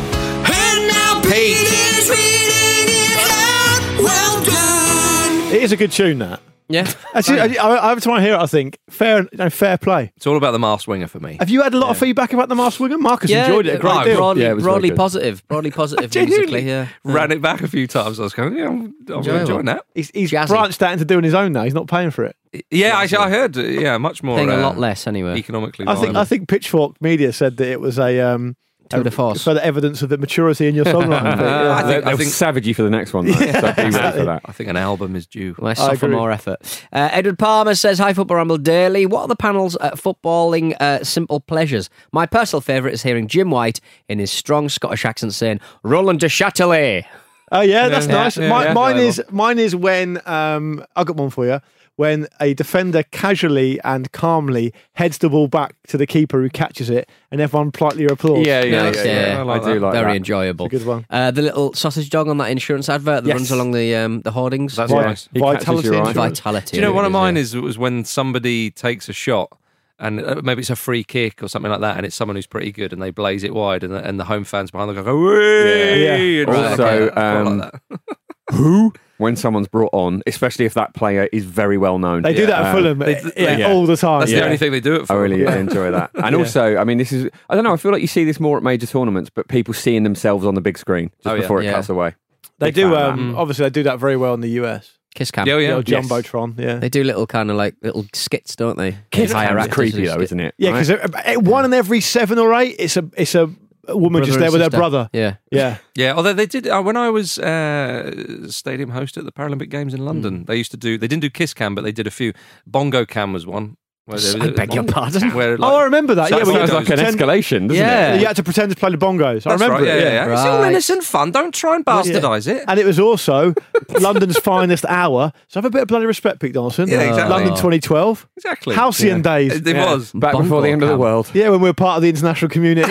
And now Pete is reading it out. Well done. It is a good tune, that. Yeah. Actually, I, I, every time I hear it, I think fair, you know, fair play. It's all about the masked winger for me. Have you had a lot of feedback about the masked winger? Marcus Yeah, enjoyed it a great right, deal. broadly, Yeah, it was very broadly good. positive. Broadly positive musically, yeah. Ran it back a few times. I was going, yeah, I'm, I'm Enjoyable. enjoying that. He's, he's Jazzy. branched out into doing his own now. He's not paying for it. Yeah, I, I heard. uh, Yeah, much more. Paying a uh, lot less anyway. economically. I think viable. I think Pitchfork Media said that it was a um, Tour de force. further evidence of the maturity in your songwriting. But, yeah. I think- They'll, they'll think- savage you for the next one, though. Yeah, so be ready exactly. for that. I think an album is due. Less I suffer, agree. more effort. Uh, Edward Palmer says, Hi, Football Ramble Daily. What are the panel's uh, footballing uh, simple pleasures? My personal favourite is hearing Jim White in his strong Scottish accent saying, Roland de Châtelet. Oh yeah, that's Yeah, nice. yeah, Mi- yeah. mine Yeah, is mine is when um, I got one for you. When a defender casually and calmly heads the ball back to the keeper who catches it, and everyone politely applauds. Yeah, yeah, Nice, yeah. yeah. yeah. I, like do that. like Very that. enjoyable. It's a good one. Uh, the little sausage dog on that insurance advert that Yes. runs along the um, the hoardings. That's Vi- nice. He catches Vitality your eye. insurance. Vitality. Do you know one of it is, mine yeah. is was when somebody takes a shot and uh, maybe it's a free kick or something like that, and it's someone who's pretty good, and they blaze it wide, and the, and the home fans behind them go, "Way!" Yeah. And Also, like that. Quite um, like that. Who? When someone's brought on, especially if that player is very well known. They do that at Um, Fulham they- uh, yeah, yeah. all the time. That's yeah. the only thing they do it I for. really enjoy that. And Yeah. also, I mean, this is, I don't know, I feel like you see this more at major tournaments, but people seeing themselves on the big screen just Oh, yeah. before it Yeah. cuts away. They Big do. fan of Um, Mm. Obviously, they do that very well in the U S. Kiss cam. Yeah, oh, The yeah. old Yes. jumbotron. Yeah. They do little kind of like little skits, don't they? Kiss Higher cam's actors creepy do though, skit. isn't it? Yeah, Right? because one in every seven or eight, it's a it's a woman Brother just and there with her sister. brother. Yeah. Yeah. Yeah, although they did uh, when I was uh, stadium host at the Paralympic Games in London, they used to do. They didn't do kiss cam, but they did a few. Bongo cam was one. Where they- I beg your bongo pardon? cam, Where, like, Oh, I remember that. So Yeah, it when you Sounds had like to an pretend- escalation, doesn't Yeah. it? You had to pretend to play the bongos. I That's remember right, it. yeah, yeah, yeah. It's all Right. innocent fun. Don't try and bastardise it. And it was also London's finest hour. So have a bit of bloody respect, Pete Donaldson. Yeah, exactly. London twenty twelve. Exactly. Halcyon days. It, it Yeah. was. Back Bongo before the end of the cam. world. Yeah, when we were part of the international community.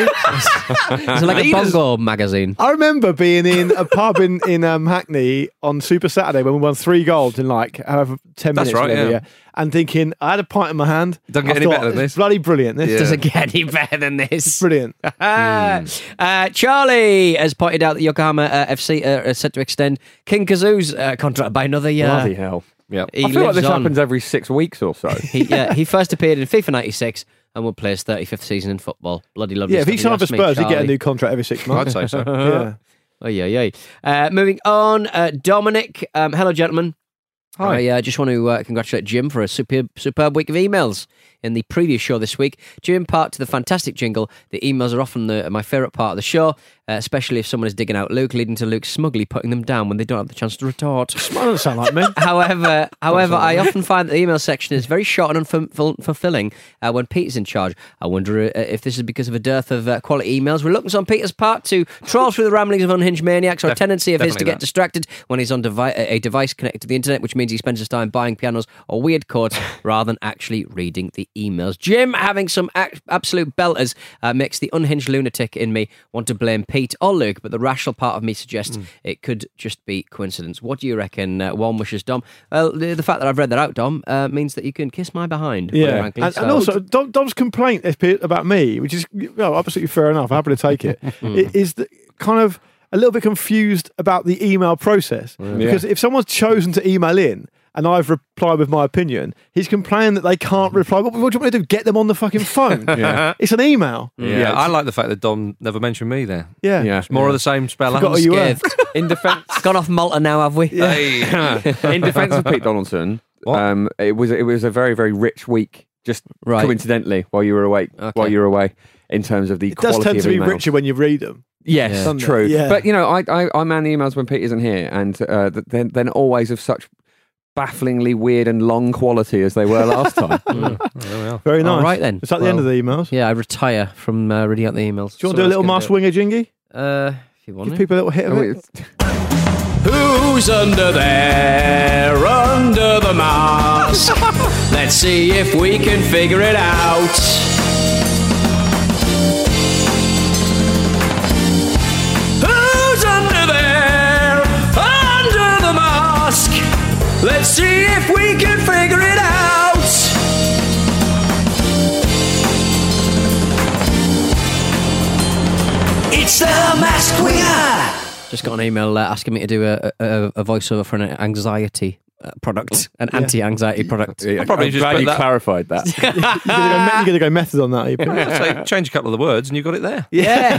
It's like a Leaders. bongo magazine. I remember being in a pub in, in um, Hackney on Super Saturday when we won three golds in like however ten That's minutes. right, whatever, yeah. And thinking, I had a pint in my hand. Doesn't get I any thought, better than "It's this." bloody brilliant. This Yeah. Doesn't get any better than this. is brilliant. uh, Charlie has pointed out that Yokohama uh, F C uh, are set to extend King Kazoo's uh, contract by another year. Bloody hell. Yeah. He I feel like lives this on. happens every six weeks or so. He, yeah, he first appeared in FIFA ninety-six and will play his thirty-fifth season in football. Bloody lovely. Yeah, if he stuff. signed for asked me, Spurs, he'd get a Charlie. new contract every six months. I'd say so. yeah. Oh, yeah, yeah. Uh, moving on, uh, Dominic. Um, hello, gentlemen. Hi. I uh, just want to uh, congratulate Jim for a superb, superb week of emails. In the previous show this week, due in part to the fantastic jingle, the emails are often the, my favourite part of the show, uh, especially if someone is digging out Luke, leading to Luke smugly putting them down when they don't have the chance to retort. That doesn't sound like me. However, however, I often find that the email section is very short and unfulfilling uh, when Peter's in charge. I wonder uh, if this is because of a dearth of uh, quality emails. Reluctance on Peter's part to trawl through the ramblings of unhinged maniacs, or a Def- tendency of his to definitely get that. distracted when he's on devi- a device connected to the internet, which means he spends his time buying pianos or weird chords rather than actually reading the emails. Jim, having some ac- absolute belters uh, makes the unhinged lunatic in me want to blame Pete or Luke, but the rational part of me suggests it could just be coincidence. What do you reckon? Uh, warm wishes, Dom. Well, the, the fact that I've read that out, Dom, uh, means that you can kiss my behind. quite Yeah, frankly. and, So- and also Dom, Dom's complaint about me, which is you know, absolutely fair enough. I'm happy to take it. it is the, kind of a little bit confused about the email process because if someone's chosen to email in and I've replied with my opinion, he's complaining that they can't reply. What, what do you want me to do? Get them on the fucking phone? Yeah. It's an email. Yeah, I like the fact that Dom never mentioned me there. Yeah, Yeah. It's more of the same speller. Forgot who you were. Scathed. In defence, Gone off Malta now, have we? Hey. in defence of Pete Donaldson, What? um, it was it was a very very rich week. Just Right. coincidentally, while you were away, Okay. while you were away, in terms of the It does quality tend of to be emails. richer when you read them. Yes, Yeah. Doesn't it? true. Yeah. But you know, I, I I man the emails when Pete isn't here, and uh, th- then then always of such bafflingly weird and long quality as they were last time. Very nice. All right then. Is that the end of the emails? Yeah, I retire from uh, reading out the emails. Do you want to do a little Mars Winger jingy? Uh, if you want Give to. people a little hit of Oh, it. it's- Who's under there, under the mask? Let's see if we can figure it out. Who's under there, under the mask? Let's see if we can figure it out. It's the Masked Winger. Just got an email uh, asking me to do a, a, a voiceover for an anxiety uh, product, an Yeah. anti-anxiety product. Yeah, I'll probably I'm just glad put you that- clarified that. You're going to go, me- you're gonna go method on that. Are you? So change a couple of the words and you got it there. Yeah.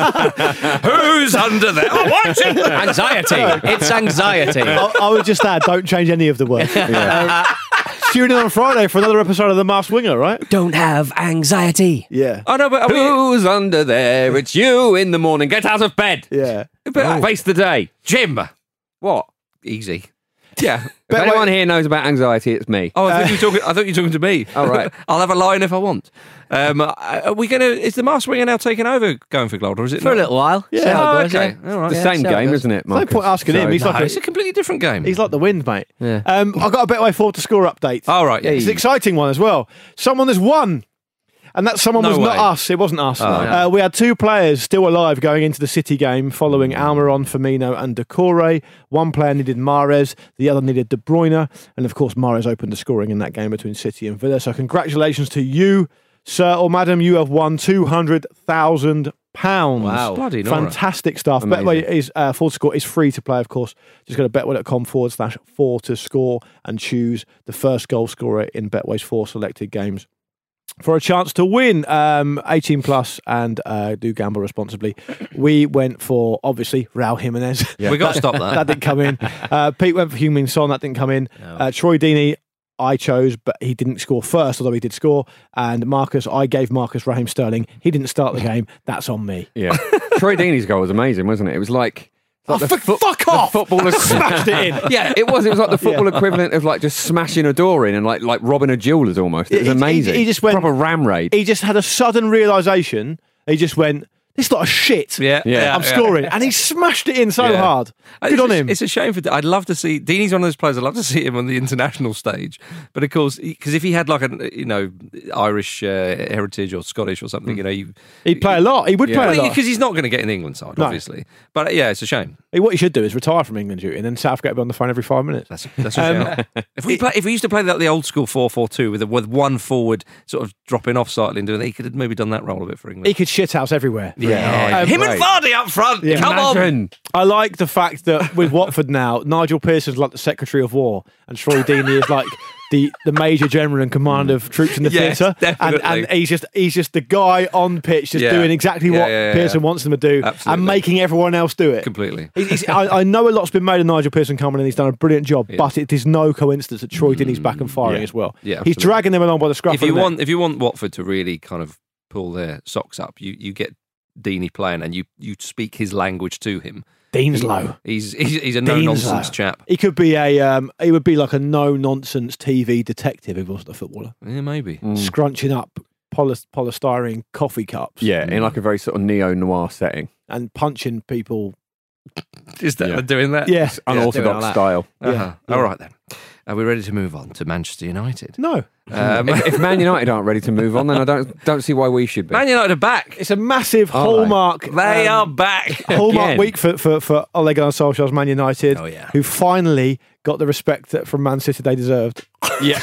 Who's under there? Oh, what's it? Anxiety. It's anxiety. I, I would just add, don't change any of the words. Um, tune in on Friday for another episode of The Masked Winger, right? Don't have anxiety. Yeah. Oh no, but I mean, Who's under there? It's you in the morning. Get out of bed. Yeah. but, Face the day. Jim, What? easy. Yeah. If anyone here knows about anxiety, it's me. Oh, I thought you were talking. I thought you were talking to me. Oh, right. I'll have a line if I want. Um, are we going to? Is the Masked Winger now taking over going for gold, or is it For a not? little while. Yeah. See how it Oh, goes, okay. yeah. All right. It's Yeah, the same see how it game, goes. isn't it, No Marcus? point asking him. He's So- like No, a, it's a completely different game. he's like the wind, mate. Yeah. Um, I got a Betway four to score update. All right. It's an exciting one as well. Someone has won. And that someone No was way. not us. It wasn't us. Oh, uh, we had two players still alive going into the City game following Almiron, Firmino and Decore. One player needed Mahrez, the other needed De Bruyne. And of course, Mahrez opened the scoring in that game between City and Villa. So congratulations to you, sir or madam. You have won two hundred thousand pounds. Wow. Bloody Nora. Fantastic stuff. Amazing. Betway is uh, four to score is free to play, of course. Just go to betway.com forward slash four to score and choose the first goal scorer in Betway's four selected games for a chance to win. um, eighteen plus and uh, do gamble responsibly. We went for, obviously, Raul Jimenez. We got to stop that. That didn't come in. Uh, Pete went for Heung-min Son. That didn't come in. Uh, Troy Deeney, I chose, but he didn't score first, although he did score. And Marcus, I gave Marcus Raheem Sterling. He didn't start the game. That's on me. Yeah. Troy Deeney's goal was amazing, wasn't it? It was like. Oh, like fuck- fuck off! Football Smashed it in. Yeah, it was. It was like the football equivalent of like just smashing a door in and like like robbing a jeweller's almost. It was He- he- amazing. he just went- proper ram raid. He just had a sudden realisation. He just went, this lot of shit. Yeah, Yeah. I'm scoring. And he smashed it in so Yeah. hard. Good It's on a- him. It's a shame for. I'd love to see. Deeney's one of those players. I'd love to see him on the international stage. But of course, because if he had like a you know Irish uh, heritage or Scottish or something, you know, you, He'd play a lot. He would Yeah. play a lot. because he's not going to get in the England side, No. obviously. But uh, yeah, it's a shame. Hey, what he should do is retire from England duty and then Southgate will be on the phone every five minutes. That's that's a shame. If we play, if we used to play that the old school four four two with a, with one forward sort of dropping off slightly and doing that, he could have maybe done that role a bit for England. He could shithouse everywhere. yeah, Um, him great. and Vardy up front. Yeah. Come on. Imagine. I like the fact that with Watford now, Nigel Pearson's like the Secretary of War and Troy Deeney is like the, the Major General in command of troops in the Yes, theatre. And, definitely. and he's just he's just the guy on pitch just Yeah. doing exactly Yeah, what yeah, yeah, Pearson yeah. wants them to do Absolutely. and making everyone else do it. Completely. He's- he's- I, I know a lot's been made of Nigel Pearson coming in. He's done a brilliant job, Yeah. but it is no coincidence that Troy Deeney's back and firing Yeah. as well. Yeah, He's absolutely. dragging them along by the scruff If of you the neck. want, if you want Watford to really kind of pull their socks up, you you get Deeney playing and you you speak his language to him. Deanslow. He's he's, he's a no nonsense Deanslow. chap. He could be a um, he would be like a no nonsense T V detective if he wasn't a footballer. Yeah, maybe. Scrunching up poly- polystyrene coffee cups. Yeah, in like a very sort of neo noir setting, And punching people. Is that Yeah. doing that? Yeah. unorthodox like that. style. Uh-huh. Yeah, yeah. All right then. Are we ready to move on to Manchester United? No. Um, if, if Man United aren't ready to move on, then I don't don't see why we should be. Man United are back. It's a massive Are hallmark. They um, are back. Hallmark Again. week for, for, for Ole Gunnar Solskjaer's Man United, Oh, yeah. who finally got the respect that from Man City they deserved. Yeah,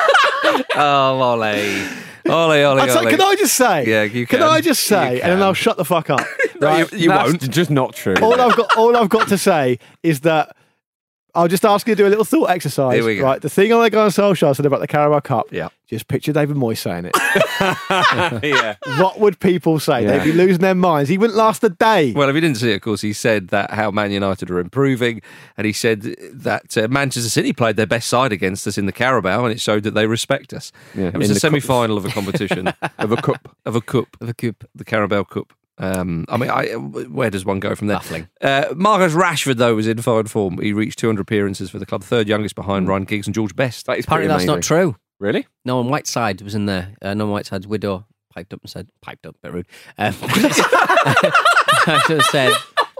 Oh, Ole. Ole, Ole, I'd say, Ole. can I just say? Yeah, you Can can. I just say, You and then can. I'll shut the fuck up. No, you, you That's won't. just not true. all I've got, all I've got to say is that I'll just ask you to do a little thought exercise. Here we go. Right, the thing Ole Gunnar Solskjaer said about the Carabao Cup. Yeah. Just picture David Moyes saying it. Yeah. What would people say? Yeah. They'd be losing their minds. He wouldn't last a day. Well, if you didn't see it, of course, he said that how Man United are improving, and he said that uh, Manchester City played their best side against us in the Carabao, and it showed that they respect us. Yeah. It was In a the semi-final of a competition of a cup. of a cup, The coup. the Carabao Cup. Um, I mean, I, where does one go from there? Baffling. Uh, Marcus Rashford, though, was in fine form. He reached two hundred appearances for the club, third youngest behind Ryan Giggs and George Best. That is Apparently pretty that's not amazing. true. Really? Nolan Whiteside was in there. Uh, Nolan Whiteside's widow piped up and said, piped up, a bit rude. Um, I should have said,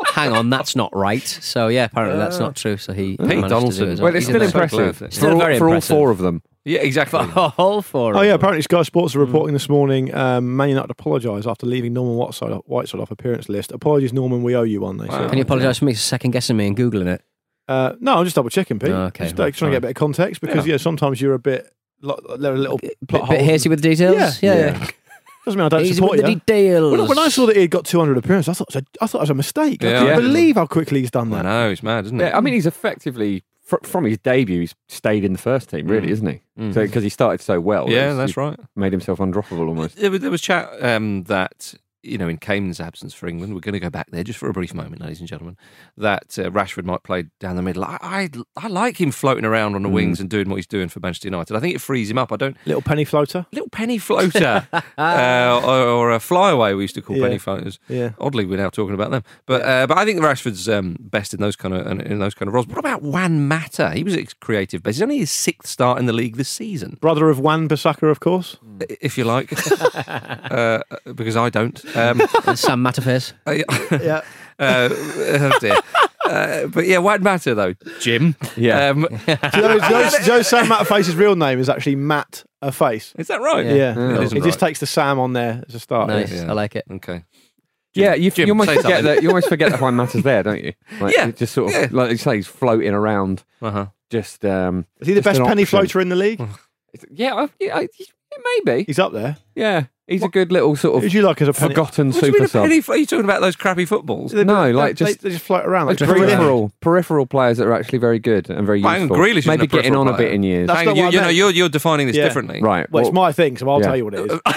hang on, that's not right. So yeah, apparently that's not true. So he Pete managed to do it Donaldson. as Well, it's He still did that. impressive. Still for, all, very for all impressive. four of them. Yeah, exactly. All four. Oh of yeah, them. apparently Sky Sports are reporting this morning. Um, Man United apologise after leaving Norman Whiteside, Whiteside off appearance list. Apologies, Norman. We owe you one. They said. Can you apologise for me second guessing me and googling it? Uh, no, I'm just double checking, Pete. Oh, okay, just uh, right, trying to get a bit of context because yeah, sometimes you're a bit lo- a little Bit, plot bit holes. hazy with the details. Yeah, yeah. yeah. yeah. Doesn't mean I don't Easy support with the you. details. When, when I saw that he had got two hundred appearances, I thought it was a, I thought it was a mistake. I Yeah. can't Yeah. believe how quickly he's done I that. know, it's mad, isn't it? Yeah, I mean, he's effectively fr- from his debut, he's stayed in the first team, really, isn't he? Mm. So because he started so well, Yeah, it's- that's he right. Made himself undroppable almost. There was, there was chat um, that, you know, in Kane's absence for England, we're going to go back there just for a brief moment, ladies and gentlemen, that uh, Rashford might play down the middle. I, I I like him floating around on the wings and doing what he's doing for Manchester United. I think it frees him up. I don't... Little penny floater. Little penny floater uh, or, or a flyaway we used to call Yeah. penny floaters. Yeah. Oddly, we're now talking about them. But uh, but I think Rashford's um, best in those kind of in those kind of roles. What about Juan Mata? He was a creative base. He's only his sixth start in the league this season, Brother of Wan Bissaka, of course. if you like, uh, because I don't. Um, Sam Matterface. Yeah. Uh, oh dear. Uh, but yeah, Juan Mata though, Jim. Yeah. Um, Joe, Joe, Joe Sam Matterface's real name is actually Matt a Face. is that right? Yeah, Yeah. That he isn't just right. takes the Sam on there as a start. Nice. Yeah. I like it. Okay. Yeah, you, Jim, you almost say forget something. that. You almost forget that Juan Mata's there, don't you? Like, Yeah, it just sort of yeah. like you say, he's floating around. Uh huh. Just um, Is he the just best an penny option. floater in the league? Yeah, I, yeah, I, maybe. He's up there. Yeah, he's a good little sort Who of do you like as a penny? forgotten What do you super mean a sub. penny fl- Are you talking about those crappy footballs? They- No, they- like they, just- they just float around. Like Like Grealish. peripheral, peripheral players that are actually very good and very Bang, useful. Grealish isn't Maybe a getting peripheral on a player. bit in years. That's Hang not on, you, what I you know, meant. you're you're defining this Yeah. differently, Right. Well, it's my thing, so I'll Yeah. tell you what it is.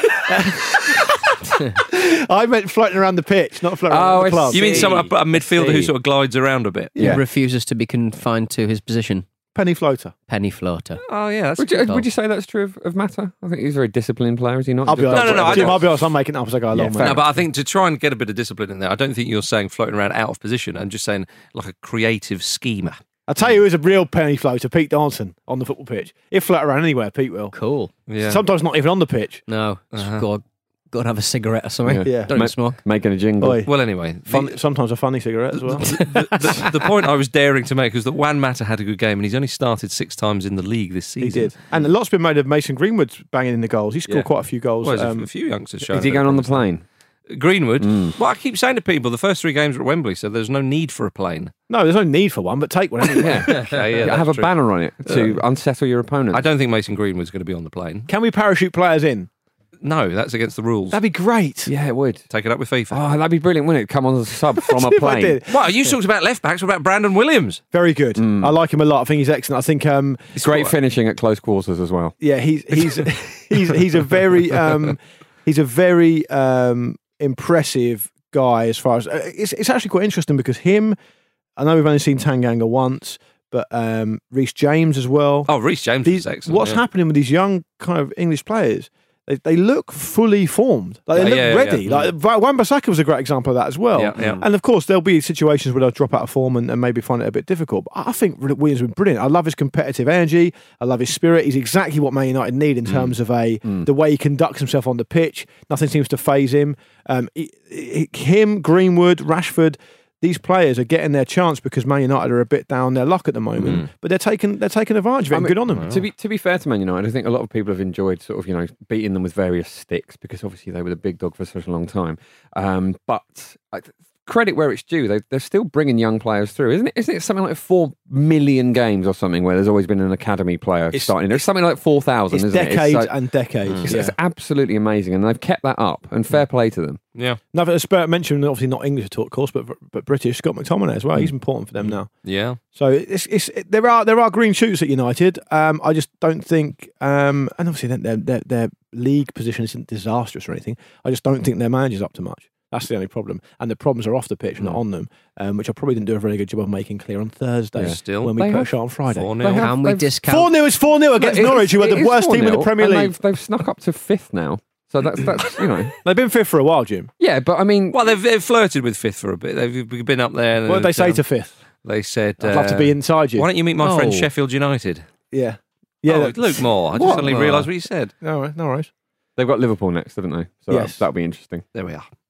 I meant floating around the pitch, not floating Oh, around I the club. You mean See. someone, a midfielder who See. sort of glides around a bit? He Yeah. refuses to be confined to his position. Penny floater. Penny floater. Oh yeah, that's Would you, would you say that's true of, of Mata? I think he's a very disciplined player, is he not? I'll be Just honest. No, no, no, I Jim, don't- I'll be honest. I'm making it up as I go along. Yeah, mate. fair No, but I think to try and get a bit of discipline in there, I don't think you're saying floating around out of position. I'm just saying like a creative schemer. I'll tell you who's a real penny floater, Pete Donaldson, on the football pitch. He'll float around anywhere, Pete will. Cool. Yeah. Sometimes not even on the pitch. No. Uh-huh. Go, go and have a cigarette or something. Yeah. Don't Ma- smoke. Making a jingle. Oi. Well, anyway, the, Fun, sometimes a funny cigarette as well. the, the, the point I was daring to make was that Juan Mata had a good game, and he's only started six times in the league this season. He did. And a lot's been made of Mason Greenwood banging in the goals. He scored Yeah. quite a few goals. Well, there's a- Um, a few youngsters showing. Is he a bit of going on the promise. plane? Greenwood. Mm. Well, I keep saying to people, the first three games were at Wembley, so there's no need for a plane. no, there's no need for one, but take one anyway. Yeah. Okay, yeah, Yeah, have that's a true. banner on it to unsettle your opponent. I don't think Mason Greenwood's going to be on the plane. Can we parachute players in? No, that's against the rules. That'd be great. Yeah, it would. Take it up with FIFA. Oh, that'd be brilliant, wouldn't it? Come on as a sub from a If I plane. did. Well, you talked about left backs. What about Brandon Williams? Very good. Mm. I like him a lot. I think he's excellent. I think, um, Great finishing at close quarters as well. yeah, he's he's he's he's a very um, he's a very um, impressive guy as far as uh, it's it's actually quite interesting because him. I know we've only seen Tanganga once, but um, Reece James as well. Oh, Reece James These, is excellent. what's yeah. happening with these young kind of English players? They, they look fully formed. Like they Yeah, look yeah, ready. yeah. Like Wan-Bissaka was a great example of that as well. Yeah, yeah. And of course, there'll be situations where they'll drop out of form and, and maybe find it a bit difficult. But I think Williams has been brilliant. I love his competitive energy. I love his spirit. He's exactly what Man United need in terms of a the way he conducts himself on the pitch. Nothing seems to faze him. Um, he- he- him, Greenwood, Rashford. These players are getting their chance because Man United are a bit down their luck at the moment, but they're taking they're taking advantage of it. I and mean, good on them. To be to be fair to Man United, I think a lot of people have enjoyed sort of you know beating them with various sticks because obviously they were the big dog for such a long time. Um, but I, credit where it's due, they, they're still bringing young players through, isn't it? Isn't it something like four million games or something where there's always been an academy player It's- starting? There's something like four thousand, It's isn't decades it? It's, so- and decades. it's, yeah. it's absolutely amazing, and they've kept that up. And fair play to them. Yeah, Another Spurs mentioned, obviously not English at all, of course, but but British. Scott McTominay as well. He's important for them now. yeah. So it's, it's it, there are there are green shoots at United. Um, I just don't think, um, and obviously their, their their their league position isn't disastrous or anything. I just don't think their manager's up to much. That's the only problem, and the problems are off the pitch, not on them, um, which I probably didn't do a very good job of making clear on Thursday. Yeah. Still. when we They put a have shot on Friday. four They nil. have- Can we they've- discount? Four nil is four nil against It- Norwich, who are it the is worst team in the four nil, Premier and League. They've, they've snuck up to fifth now, so that's that's you know They've been fifth for a while, Jim. yeah. But I mean, Well, they've, they've flirted with fifth for a bit. They've been up there. and What did they say um, to fifth? They said, I'd love to uh, be inside you. Why don't you meet my friend Oh. Sheffield United? Yeah, yeah. oh, that- Luke Moore. I just What? suddenly Oh. realised what you said. No, worries, no worries. they've got Liverpool next, haven't they? So Yes. that, that'll be interesting. There we are.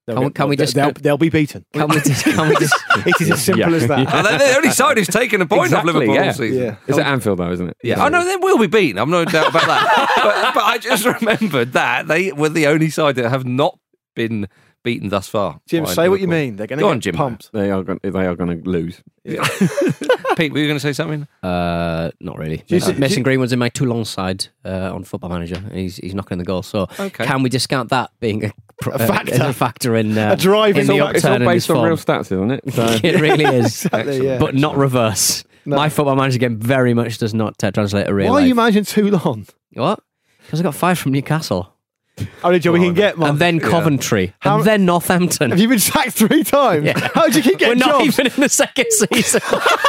They'll Can we- get- can we they'll- just- They'll, they'll be beaten. Can we just, can we just It is as simple as that. Oh, they're the only side who's taken a point Exactly, off Liverpool yeah. all season. Yeah. It's at Anfield, though, isn't it? Yeah, I know they will be beaten. I'm no doubt about that. but, but I just remembered that they were the only side that have not been beaten thus far. Jim, by say what you Liverpool. mean. They're going Go to on, get Jim. pumped. They are going. They are going to lose. Pete, were you going to say something? Uh, not really. you Uh, see- Mason Greenwood's in my Toulon side uh, on Football Manager. He's he's knocking the goal. So Okay. can we discount that being a, pro- A factor. a factor in uh, A drive in in the the- It's all upturn in his based on form? real stats, isn't it? So, It really is, Exactly, yeah. but not reverse. My Football Manager game very much does not uh, translate to real Why are life. you managing Toulon? What? Because I got five from Newcastle, How did you we can get, Mark? and then Coventry, How- and then Northampton. Have you been sacked three times? Yeah. How did you keep We're getting not jobs? even in the second season.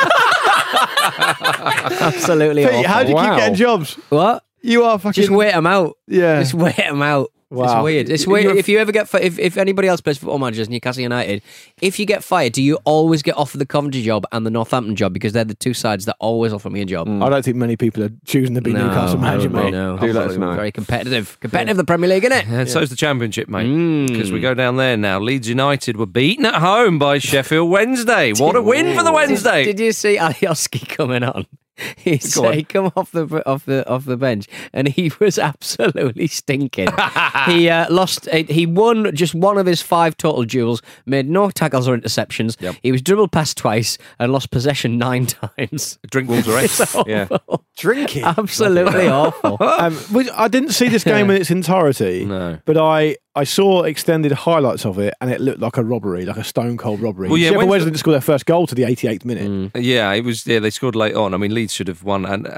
Absolutely Pete, awful. how do you Wow. keep getting jobs? What? You are fucking. Just wait them out. Yeah. Just wait them out. Wow. It's weird. It's weird. You're- If you ever get, fi- if if anybody else plays football managers, Newcastle United, if you get fired, do you always get offered the Coventry job and the Northampton job because they're the two sides that always offer me a job? I don't think many people are choosing to be No, Newcastle manager, no, mate. no. Do let us know. Very competitive. Competitive, the Premier League, isn't it? And so's the Championship, mate. Mm. Because we go down there now. Leeds United were beaten at home by Sheffield Wednesday. What a win for the Wednesday! Did you see Alioski coming on? He said he come off the off the off the bench and he was absolutely stinking. he uh, lost. Uh, he won just one of his five total duels, made no tackles or interceptions. Yep. He was dribbled past twice and lost possession nine times. Drink water, eh? It's awful. Yeah. Drinking. Absolutely awful. Um, which- I didn't see this game in its entirety, No. but I, I saw extended highlights of it, and it looked like a robbery, like a stone cold robbery. Well, yeah, Sheffield Wednesday- Wednesday didn't score their first goal to the eighty-eighth minute. Yeah, it was. Yeah, they scored late on. I mean, Leeds should have won, and uh,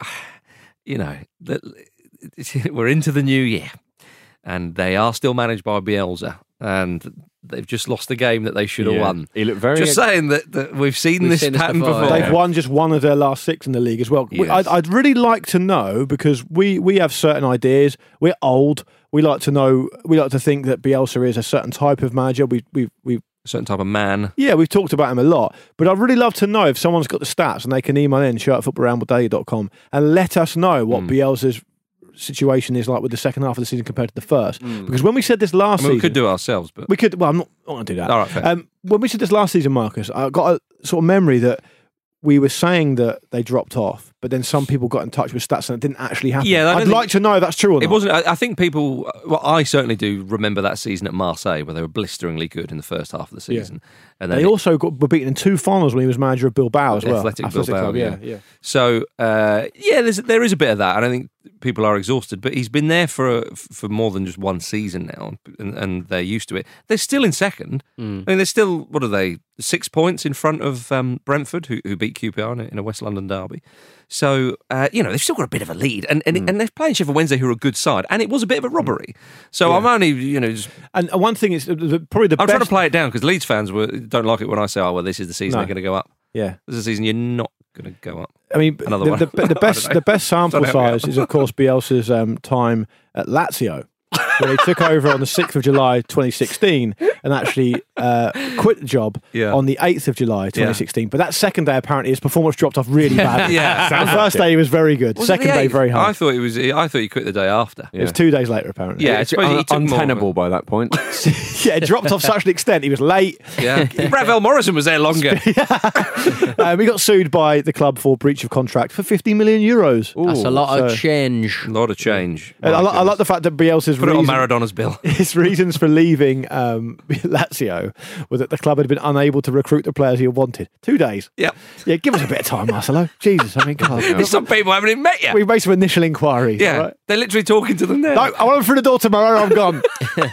you know, the, we're into the new year, and they are still managed by Bielsa, and they've just lost the game that they should have Yeah. won. He looked very. Just saying that, that we've seen We've this seen this pattern before, before. yeah. They've won just one of their last six in the league as well. We- Yes. I'd, I'd really like to know, because we, we have certain ideas. We're old. We like to know. We like to think that Bielsa is a certain type of manager. We we we A certain type of man. yeah, we've talked about him a lot. But I'd really love to know if someone's got the stats and they can email in show at football ramble daily dot com and let us know what Mm. Bielsa's situation is like with the second half of the season compared to the first. Because when we said this I last mean, we season, could do it ourselves, but we could. Well, I'm not, not going to do that. All right, fair. Um, when we said this last season, Marcus, I got a sort of memory that we were saying that they dropped off, but then some people got in touch with stats and it didn't actually happen. Yeah, I don't I'd think- like to know if that's true or not. it wasn't. I, I think people. Well, I certainly do remember that season at Marseille where they were blisteringly good in the first half of the season, and then They it- also got, were beaten in two finals when he was manager of Bilbao as well. Athletic Bilbao, Club, yeah. yeah, yeah. So uh, yeah, there's there is a bit of that, and I think people are exhausted. But he's been there for for more than just one season now, and, and they're used to it. They're still in second. I mean, they're still what are they? Six points in front of um, Brentford, who, who beat Q P R in a, in a West London derby. So uh, you know they've still got a bit of a lead, and and, and they're playing Sheffield Wednesday, who are a good side, and it was a bit of a robbery. So I'm only you know just, And one thing is uh, the- probably the I'm best. trying to play it down because Leeds fans were, don't like it when I say, oh well, this is the season No. they're going to go up. Yeah, This is the season you're not going to go up. I mean, Another the, one. the, the I don't best know. the best sample Don't help me out. size is, of course, Bielsa's um, time at Lazio, where he took over on the sixth of July, twenty sixteen, and actually uh, quit the job Yeah. on the eighth of July, twenty sixteen. But that second day, apparently, his performance dropped off really badly. Yeah. The first day he was very good. Was it second the day, eighth? very high. I thought it was. I thought he quit the day after. It was two days later, apparently. Yeah, I It's suppose he un- took more of a- untenable by that point. yeah, it dropped off such an extent. He was late. Yeah, Ravel Morrison was there longer. Um, he got sued by the club for breach of contract for fifty million euros. That's a lot of so- change. A lot of change. And I, My li- I like goodness. the fact that Bielsa's Put it on reason- Maradona's bill. his reasons for leaving um, Lazio were that the club had been unable to recruit the players he wanted. Two days. Yeah, Yeah, give us a bit of time, Marcelo. Jesus, I mean, God. there's some people haven't even met yet. We made some initial inquiries. Yeah, all right? they're literally talking to them now. No, I want them through the door tomorrow. I'm gone.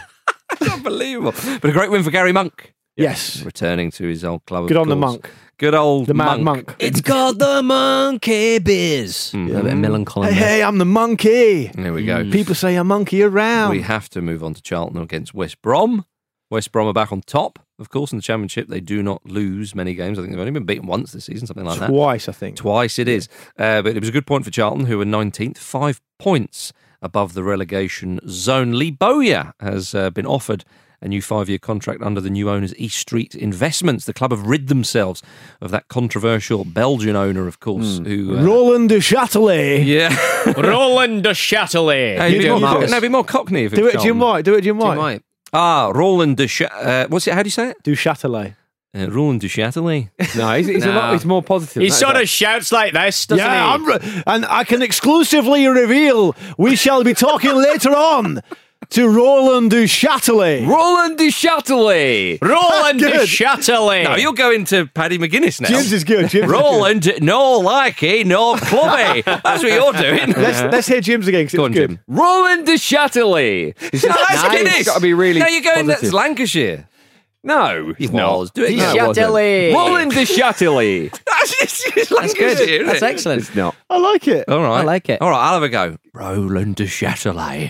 It's unbelievable. But a great win for Gary Monk. yes. Returning to his old club. of Good on the course. monk. Good old The mad monk. monk. It's called the Monkey Biz. A bit of melancholy. Hey, hey, I'm the monkey. There we go. People say I monkey around. We have to move on to Charlton against West Brom. West Brom are back on top, of course, in the Championship. They do not lose many games. I think they've only been beaten once this season, something like that. Twice, I think. Twice it is. Uh, but it was a good point for Charlton, who are nineteenth, five points above the relegation zone. Lee Bowyer has uh, been offered a new five-year contract under the new owners East Street Investments. The club have rid themselves of that controversial Belgian owner, of course, who... Uh, Roland de Châtelet. yeah. Roland de Châtelet. Hey, You be do more, it, Marcus. no, be more Cockney if Do it's it, Jim Charlton. White. Do it, Jim White. Jim White. Ah, Roland de Ch- uh, what's it? How do you say it? Du Châtelet. Uh, Roland de Châtelet. No, he's, he's, a No. lot, he's more positive. He than sort that. of shouts like this, doesn't Yeah, he? I'm re- and I can exclusively reveal we shall be talking later on to Roland du Châtelet. Roland de Châtelet. Roland de Good. Châtelet. No, you're going to Paddy McGuinness now. Jim's is good. Jim's is good. Roland, no likey, no clubby. That's what you're doing. Let's, let's hear Jim's again, 'cause it Go was on, good. Jim. Roland de Châtelet. It's No, that's nice. Guinness. It's got to be really. No, you're going. That's positive. Lancashire. No, He it's not. was. Do it. De now. No, it wasn't. Châtelet. Roland de Châtelet. That's, it's, it's That's Lancashire, good. isn't That's it? excellent. It's not. I like it. All right. I like it. All right, I'll have a go. Roland de Châtelet.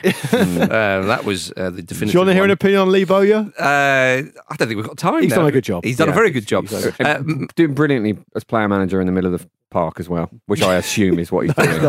um, that was uh, the Do definitive you want to hear one. an opinion on Lee Bowyer? Uh, I don't think we've got time He's now. done a good job. He's done Yeah. a very good job. He's done Uh, And doing brilliantly as player manager in the middle of the park as well, which I assume is what he's doing.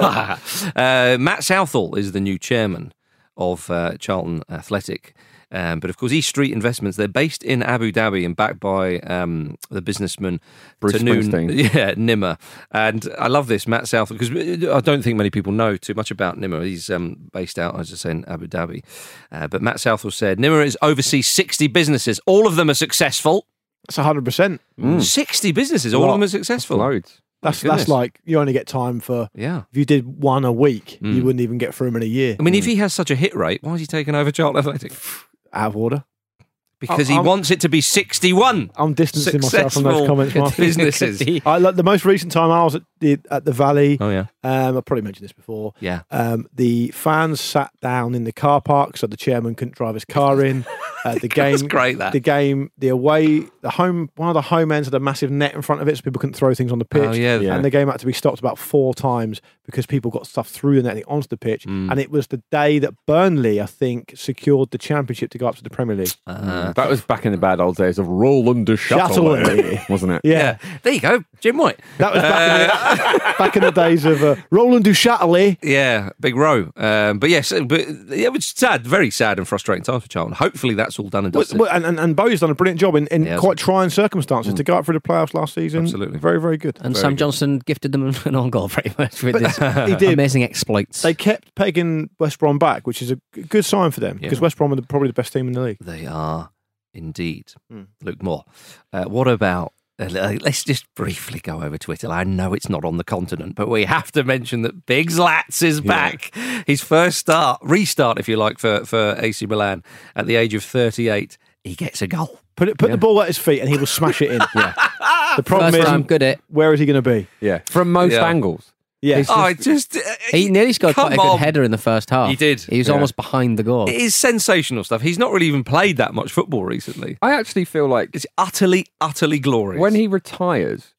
uh, Matt Southall is the new chairman of uh, Charlton Athletic. Um, but of course, East Street Investments, they're based in Abu Dhabi and backed by um, the businessman Bruce Tanoon- Springsteen. Yeah, Nimmer. And I love this, Matt Southall, because I don't think many people know too much about Nimmer. He's um, based out, as I say, in Abu Dhabi. Uh, but Matt Southall said, Nimmer is oversees sixty businesses. All of them are successful. That's one hundred percent. sixty businesses, all of them are successful. Loads. That's Goodness. that's like you only get time for. Yeah. If you did one a week, you wouldn't even get through them in a year. I mean, if he has such a hit rate, why is he taking over Charlton Athletic? Out of order. Because I'm- he wants it to be sixty-one. I'm distancing myself from those Successful comments, Mark. businesses. I like the most recent time I was at the at the Valley. Oh, yeah. Um, I probably mentioned this before. Yeah. Um, the fans sat down in the car park, so the chairman couldn't drive his car in. Uh, the game, That's great, that. the game, the away, the home. One of the home ends had a massive net in front of it, so people couldn't throw things on the pitch. Oh, yeah. Yeah. And the game had to be stopped about four times because people got stuff through the netting onto the pitch. Mm. And it was the day that Burnley, I think, secured the championship to go up to the Premier League. Uh, That was back in the bad old days of Roland de Châtelet. Châtelet, wasn't it? Yeah. There you go, Jim White. That was back, in, the, back in the days of uh, Roland du Châtelet. Yeah, big row. Um, but yes, but it was sad, very sad and frustrating times for Charlton. Hopefully that's all done and Well, dusted. well, and, and, and Bowie's done a brilliant job in, in Yeah, quite trying circumstances to go up through the playoffs last season. Absolutely. Very, very good. And Very Sam good. Johnson gifted them an own goal pretty much with this He did. amazing exploits. They kept pegging West Brom back, which is a g- good sign for them because Yeah. West Brom are the, probably the best team in the league. They are indeed. Hmm. Luke Moore. Uh, what about... Uh, let's just briefly go over to Italy. I know it's not on the continent, but we have to mention that Big Zlats is back. His first start, restart, if you like, for, for A C Milan at the age of thirty-eight. He gets a goal. Put it, put the ball at his feet and he will smash it in. yeah. The problem First is, time, good at. where is he going to be? Yeah. From most Yeah. angles. Yeah. Oh, it just... uh, He nearly scored come quite a good on. header in the first half. He did. He was Yeah. almost behind the goal. It is sensational stuff. He's not really even played that much football recently. I actually feel like It's utterly, utterly glorious. when he retires,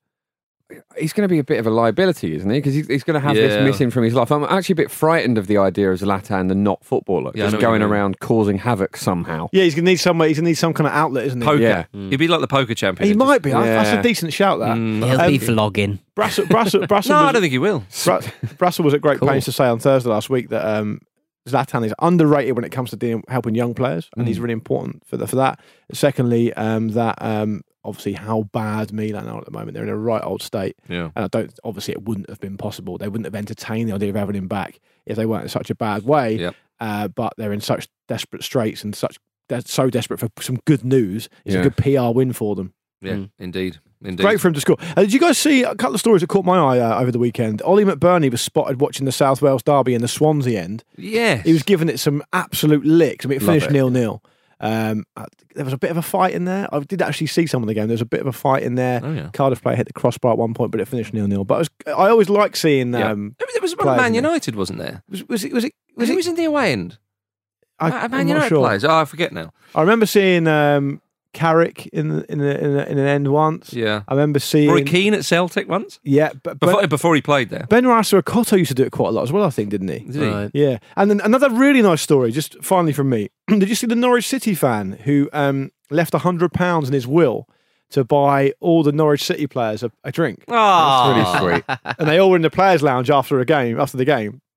he's going to be a bit of a liability, isn't he? Because he's, he's going to have Yeah. this missing from his life. I'm actually a bit frightened of the idea of Zlatan, the not footballer, Yeah, I know just what you going mean. around causing havoc somehow. Yeah, he's going to need some. He's going to need some kind of outlet, isn't he? poker. Yeah. He'd be like the poker champion. He It might just- be. I- That's Yeah. a decent shout. That He'll Um, be flogging. Brassel, Brassel, Brassel No, was, I don't think he will. Bra- Brassel was at great Cool. pains to say on Thursday last week that um, Zlatan is underrated when it comes to dealing, helping young players, and he's really important for the, for that. Secondly, um, that um, obviously how bad Milan are at the moment. They're in a right old state, Yeah. and I don't. Obviously, it wouldn't have been possible. They wouldn't have entertained the idea of having him back if they weren't in such a bad way. Yep. Uh, but they're in such desperate straits and such. They're so desperate for some good news. It's Yeah. a good P R win for them. Yeah, indeed. Indeed. Great for him to score. Uh, did you guys see a couple of stories that caught my eye uh, over the weekend? Ollie McBurney was spotted watching the South Wales derby in the Swansea end. Yes. He was giving it some absolute licks. I mean, it Love finished it. nil-nil. Um, uh, there was a bit of a fight in there. I did actually see some of the game. There was a bit of a fight in there. Oh, yeah. Cardiff player hit the crossbar at one point, but it finished nil-nil. But I, was, I always like seeing... Yeah. Um, I mean, there was one players at Man in there. United, wasn't there? was, was it... Was it? Was Was it it? was in the away end? I, Man I'm not United sure. players. Oh, I forget now. I remember seeing um, Carrick in the, in, the, in, the, in an end once. Yeah. I remember seeing... Roy Keane at Celtic once? Yeah, but, Before, but before he played there. Ben Rasa-Akoto used to do it quite a lot as well, I think, didn't he? Did he? Right. Yeah, and then another really nice story, just finally from me. Did you see the Norwich City fan who um, left a hundred pounds in his will to buy all the Norwich City players a, a drink, Oh, Really sweet. and they all were in the players' lounge after a game, after the game,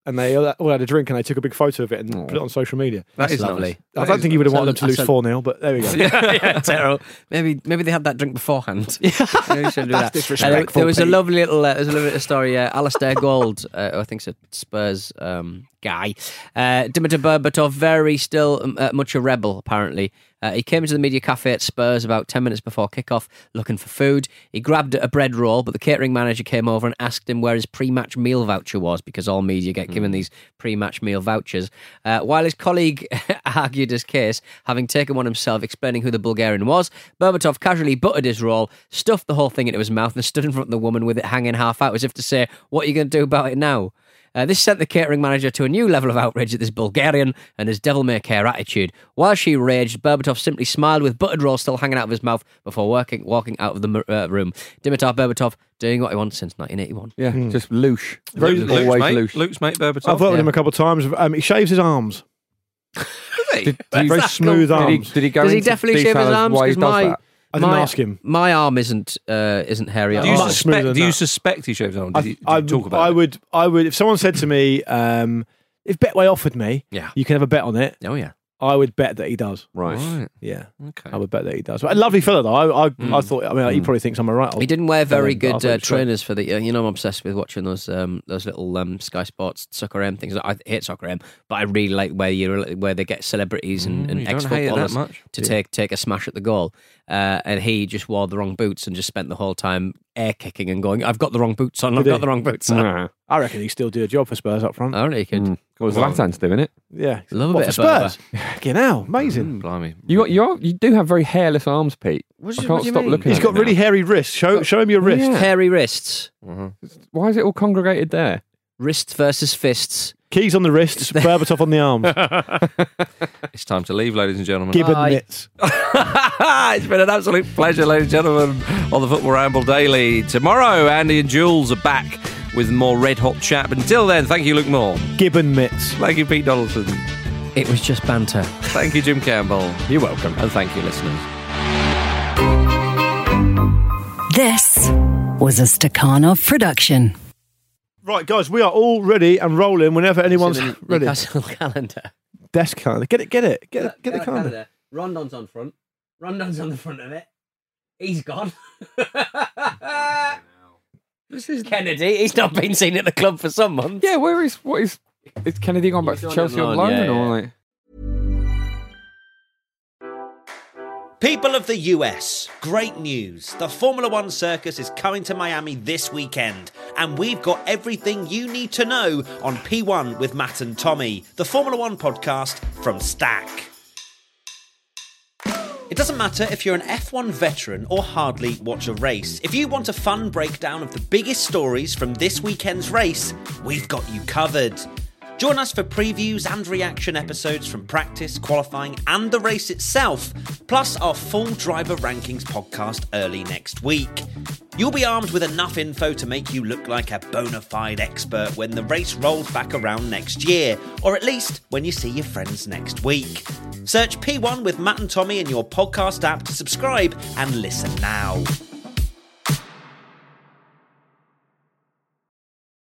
and they all all had a drink, and they took a big photo of it and put it on social media. That's is lovely. nice. I don't think he would have So- wanted them to lose so- four nil, but there we go. yeah, yeah, terrible. Maybe maybe they had that drink beforehand. Yeah, That's there, disrespectful, there was a Pete. lovely little uh, there was a lovely little story. Uh, Alistair Gold, uh, who I think's a Spurs um, guy. Uh, Dimitar Berbatov, very still um, uh, much a rebel apparently. Uh, he came into the media cafe at Spurs about ten minutes before kickoff looking for food. He grabbed a bread roll, but the catering manager came over and asked him where his pre-match meal voucher was, because all media get given these pre-match meal vouchers. Uh, while his colleague argued his case, having taken one himself, explaining who the Bulgarian was, Berbatov casually buttered his roll, stuffed the whole thing into his mouth and stood in front of the woman with it hanging half out, as if to say, what are you going to do about it now? Uh, this sent the catering manager to a new level of outrage at this Bulgarian and his devil-may-care attitude. While she raged, Berbatov simply smiled with buttered roll still hanging out of his mouth before working, walking out of the uh, room. Dimitar Berbatov doing what he wants since nineteen eighty-one. Yeah, just loosh. Very- Luke's Always mate, loosh. Luke's mate Berbatov. I've worked with Yeah. him a couple of times. Um, he shaves his arms. Does he? Did, did, Very he- smooth did he, arms. did he go Does he into definitely shave detail his as arms? why he 'Cause does my, that? I didn't my, ask him. My arm isn't uh, isn't hairy. at Do you Oh, all. smoother suspect? than Do you that. suspect he shaves his arm? Did I, you, did I, you talk about I it? would, I would. If someone said to me, um, "If Betway offered me, Yeah. you can have a bet on it," Oh yeah. I would bet that he does. Right. Right. Yeah, Okay. I would bet that he does. But a lovely fella though. I, I, I thought. I mean, he probably thinks I'm a right. He didn't wear very But I good thought uh, it's right. trainers for the. Uh, you know, I'm obsessed with watching those um, those little um, Sky Sports Soccer M things. I hate Soccer M, but I really like where you where they get celebrities and, Mm, and you don't ex hate it that footballers much. to take take a smash at the goal. Uh, and he just wore the wrong boots and just spent the whole time air kicking and going, "I've got the wrong boots on. I've Did got he? the wrong boots on." Nah. I reckon he still do a job for Spurs up front. I don't know. You could Mm. Well, Zlatan's doing it. Yeah, love a what, bit for of Spurs. Fucking hell, amazing. Blimey. You got, you are, you do have very hairless arms, Pete. What I do you- can't what do you stop mean? looking. He's at got it really now. hairy wrists. Show, show him your wrists. Yeah. hairy wrists. Why is it all congregated there? Wrists versus fists. Keys on the wrists, Berbatov on the arms. It's time to leave, ladies and gentlemen. Gibbon Bye. mitts. It's been an absolute pleasure, ladies and gentlemen, on the Football Ramble Daily. Tomorrow, Andy and Jules are back with more red hot chat. But until then, thank you, Luke Moore. Gibbon mitts. Thank you, Pete Donaldson. It was just banter. Thank you, Jim Campbell. You're welcome. And thank you, listeners. This was a Stakhanov production. Right, guys, we are all ready and rolling whenever anyone's So the ready. Newcastle calendar. Desk calendar. Get it, get it, get, it, get the calendar. Rondon's on front. Rondon's on the front of it. He's gone. This is Kennedy. He's not been seen at the club for some months. Yeah, where is what is is Kennedy gone back He's to on Chelsea loan, on loan yeah, or yeah. like? People of the U S, great news. The Formula One circus is coming to Miami this weekend, and we've got everything you need to know on P one with Matt and Tommy, the Formula One podcast from Stack. It doesn't matter if you're an F one veteran or hardly watch a race. If you want a fun breakdown of the biggest stories from this weekend's race, we've got you covered. Join us for previews and reaction episodes from practice, qualifying and the race itself, plus our full driver rankings podcast early next week. You'll be armed with enough info to make you look like a bona fide expert when the race rolls back around next year, or at least when you see your friends next week. Search P one with Matt and Tommy in your podcast app to subscribe and listen now.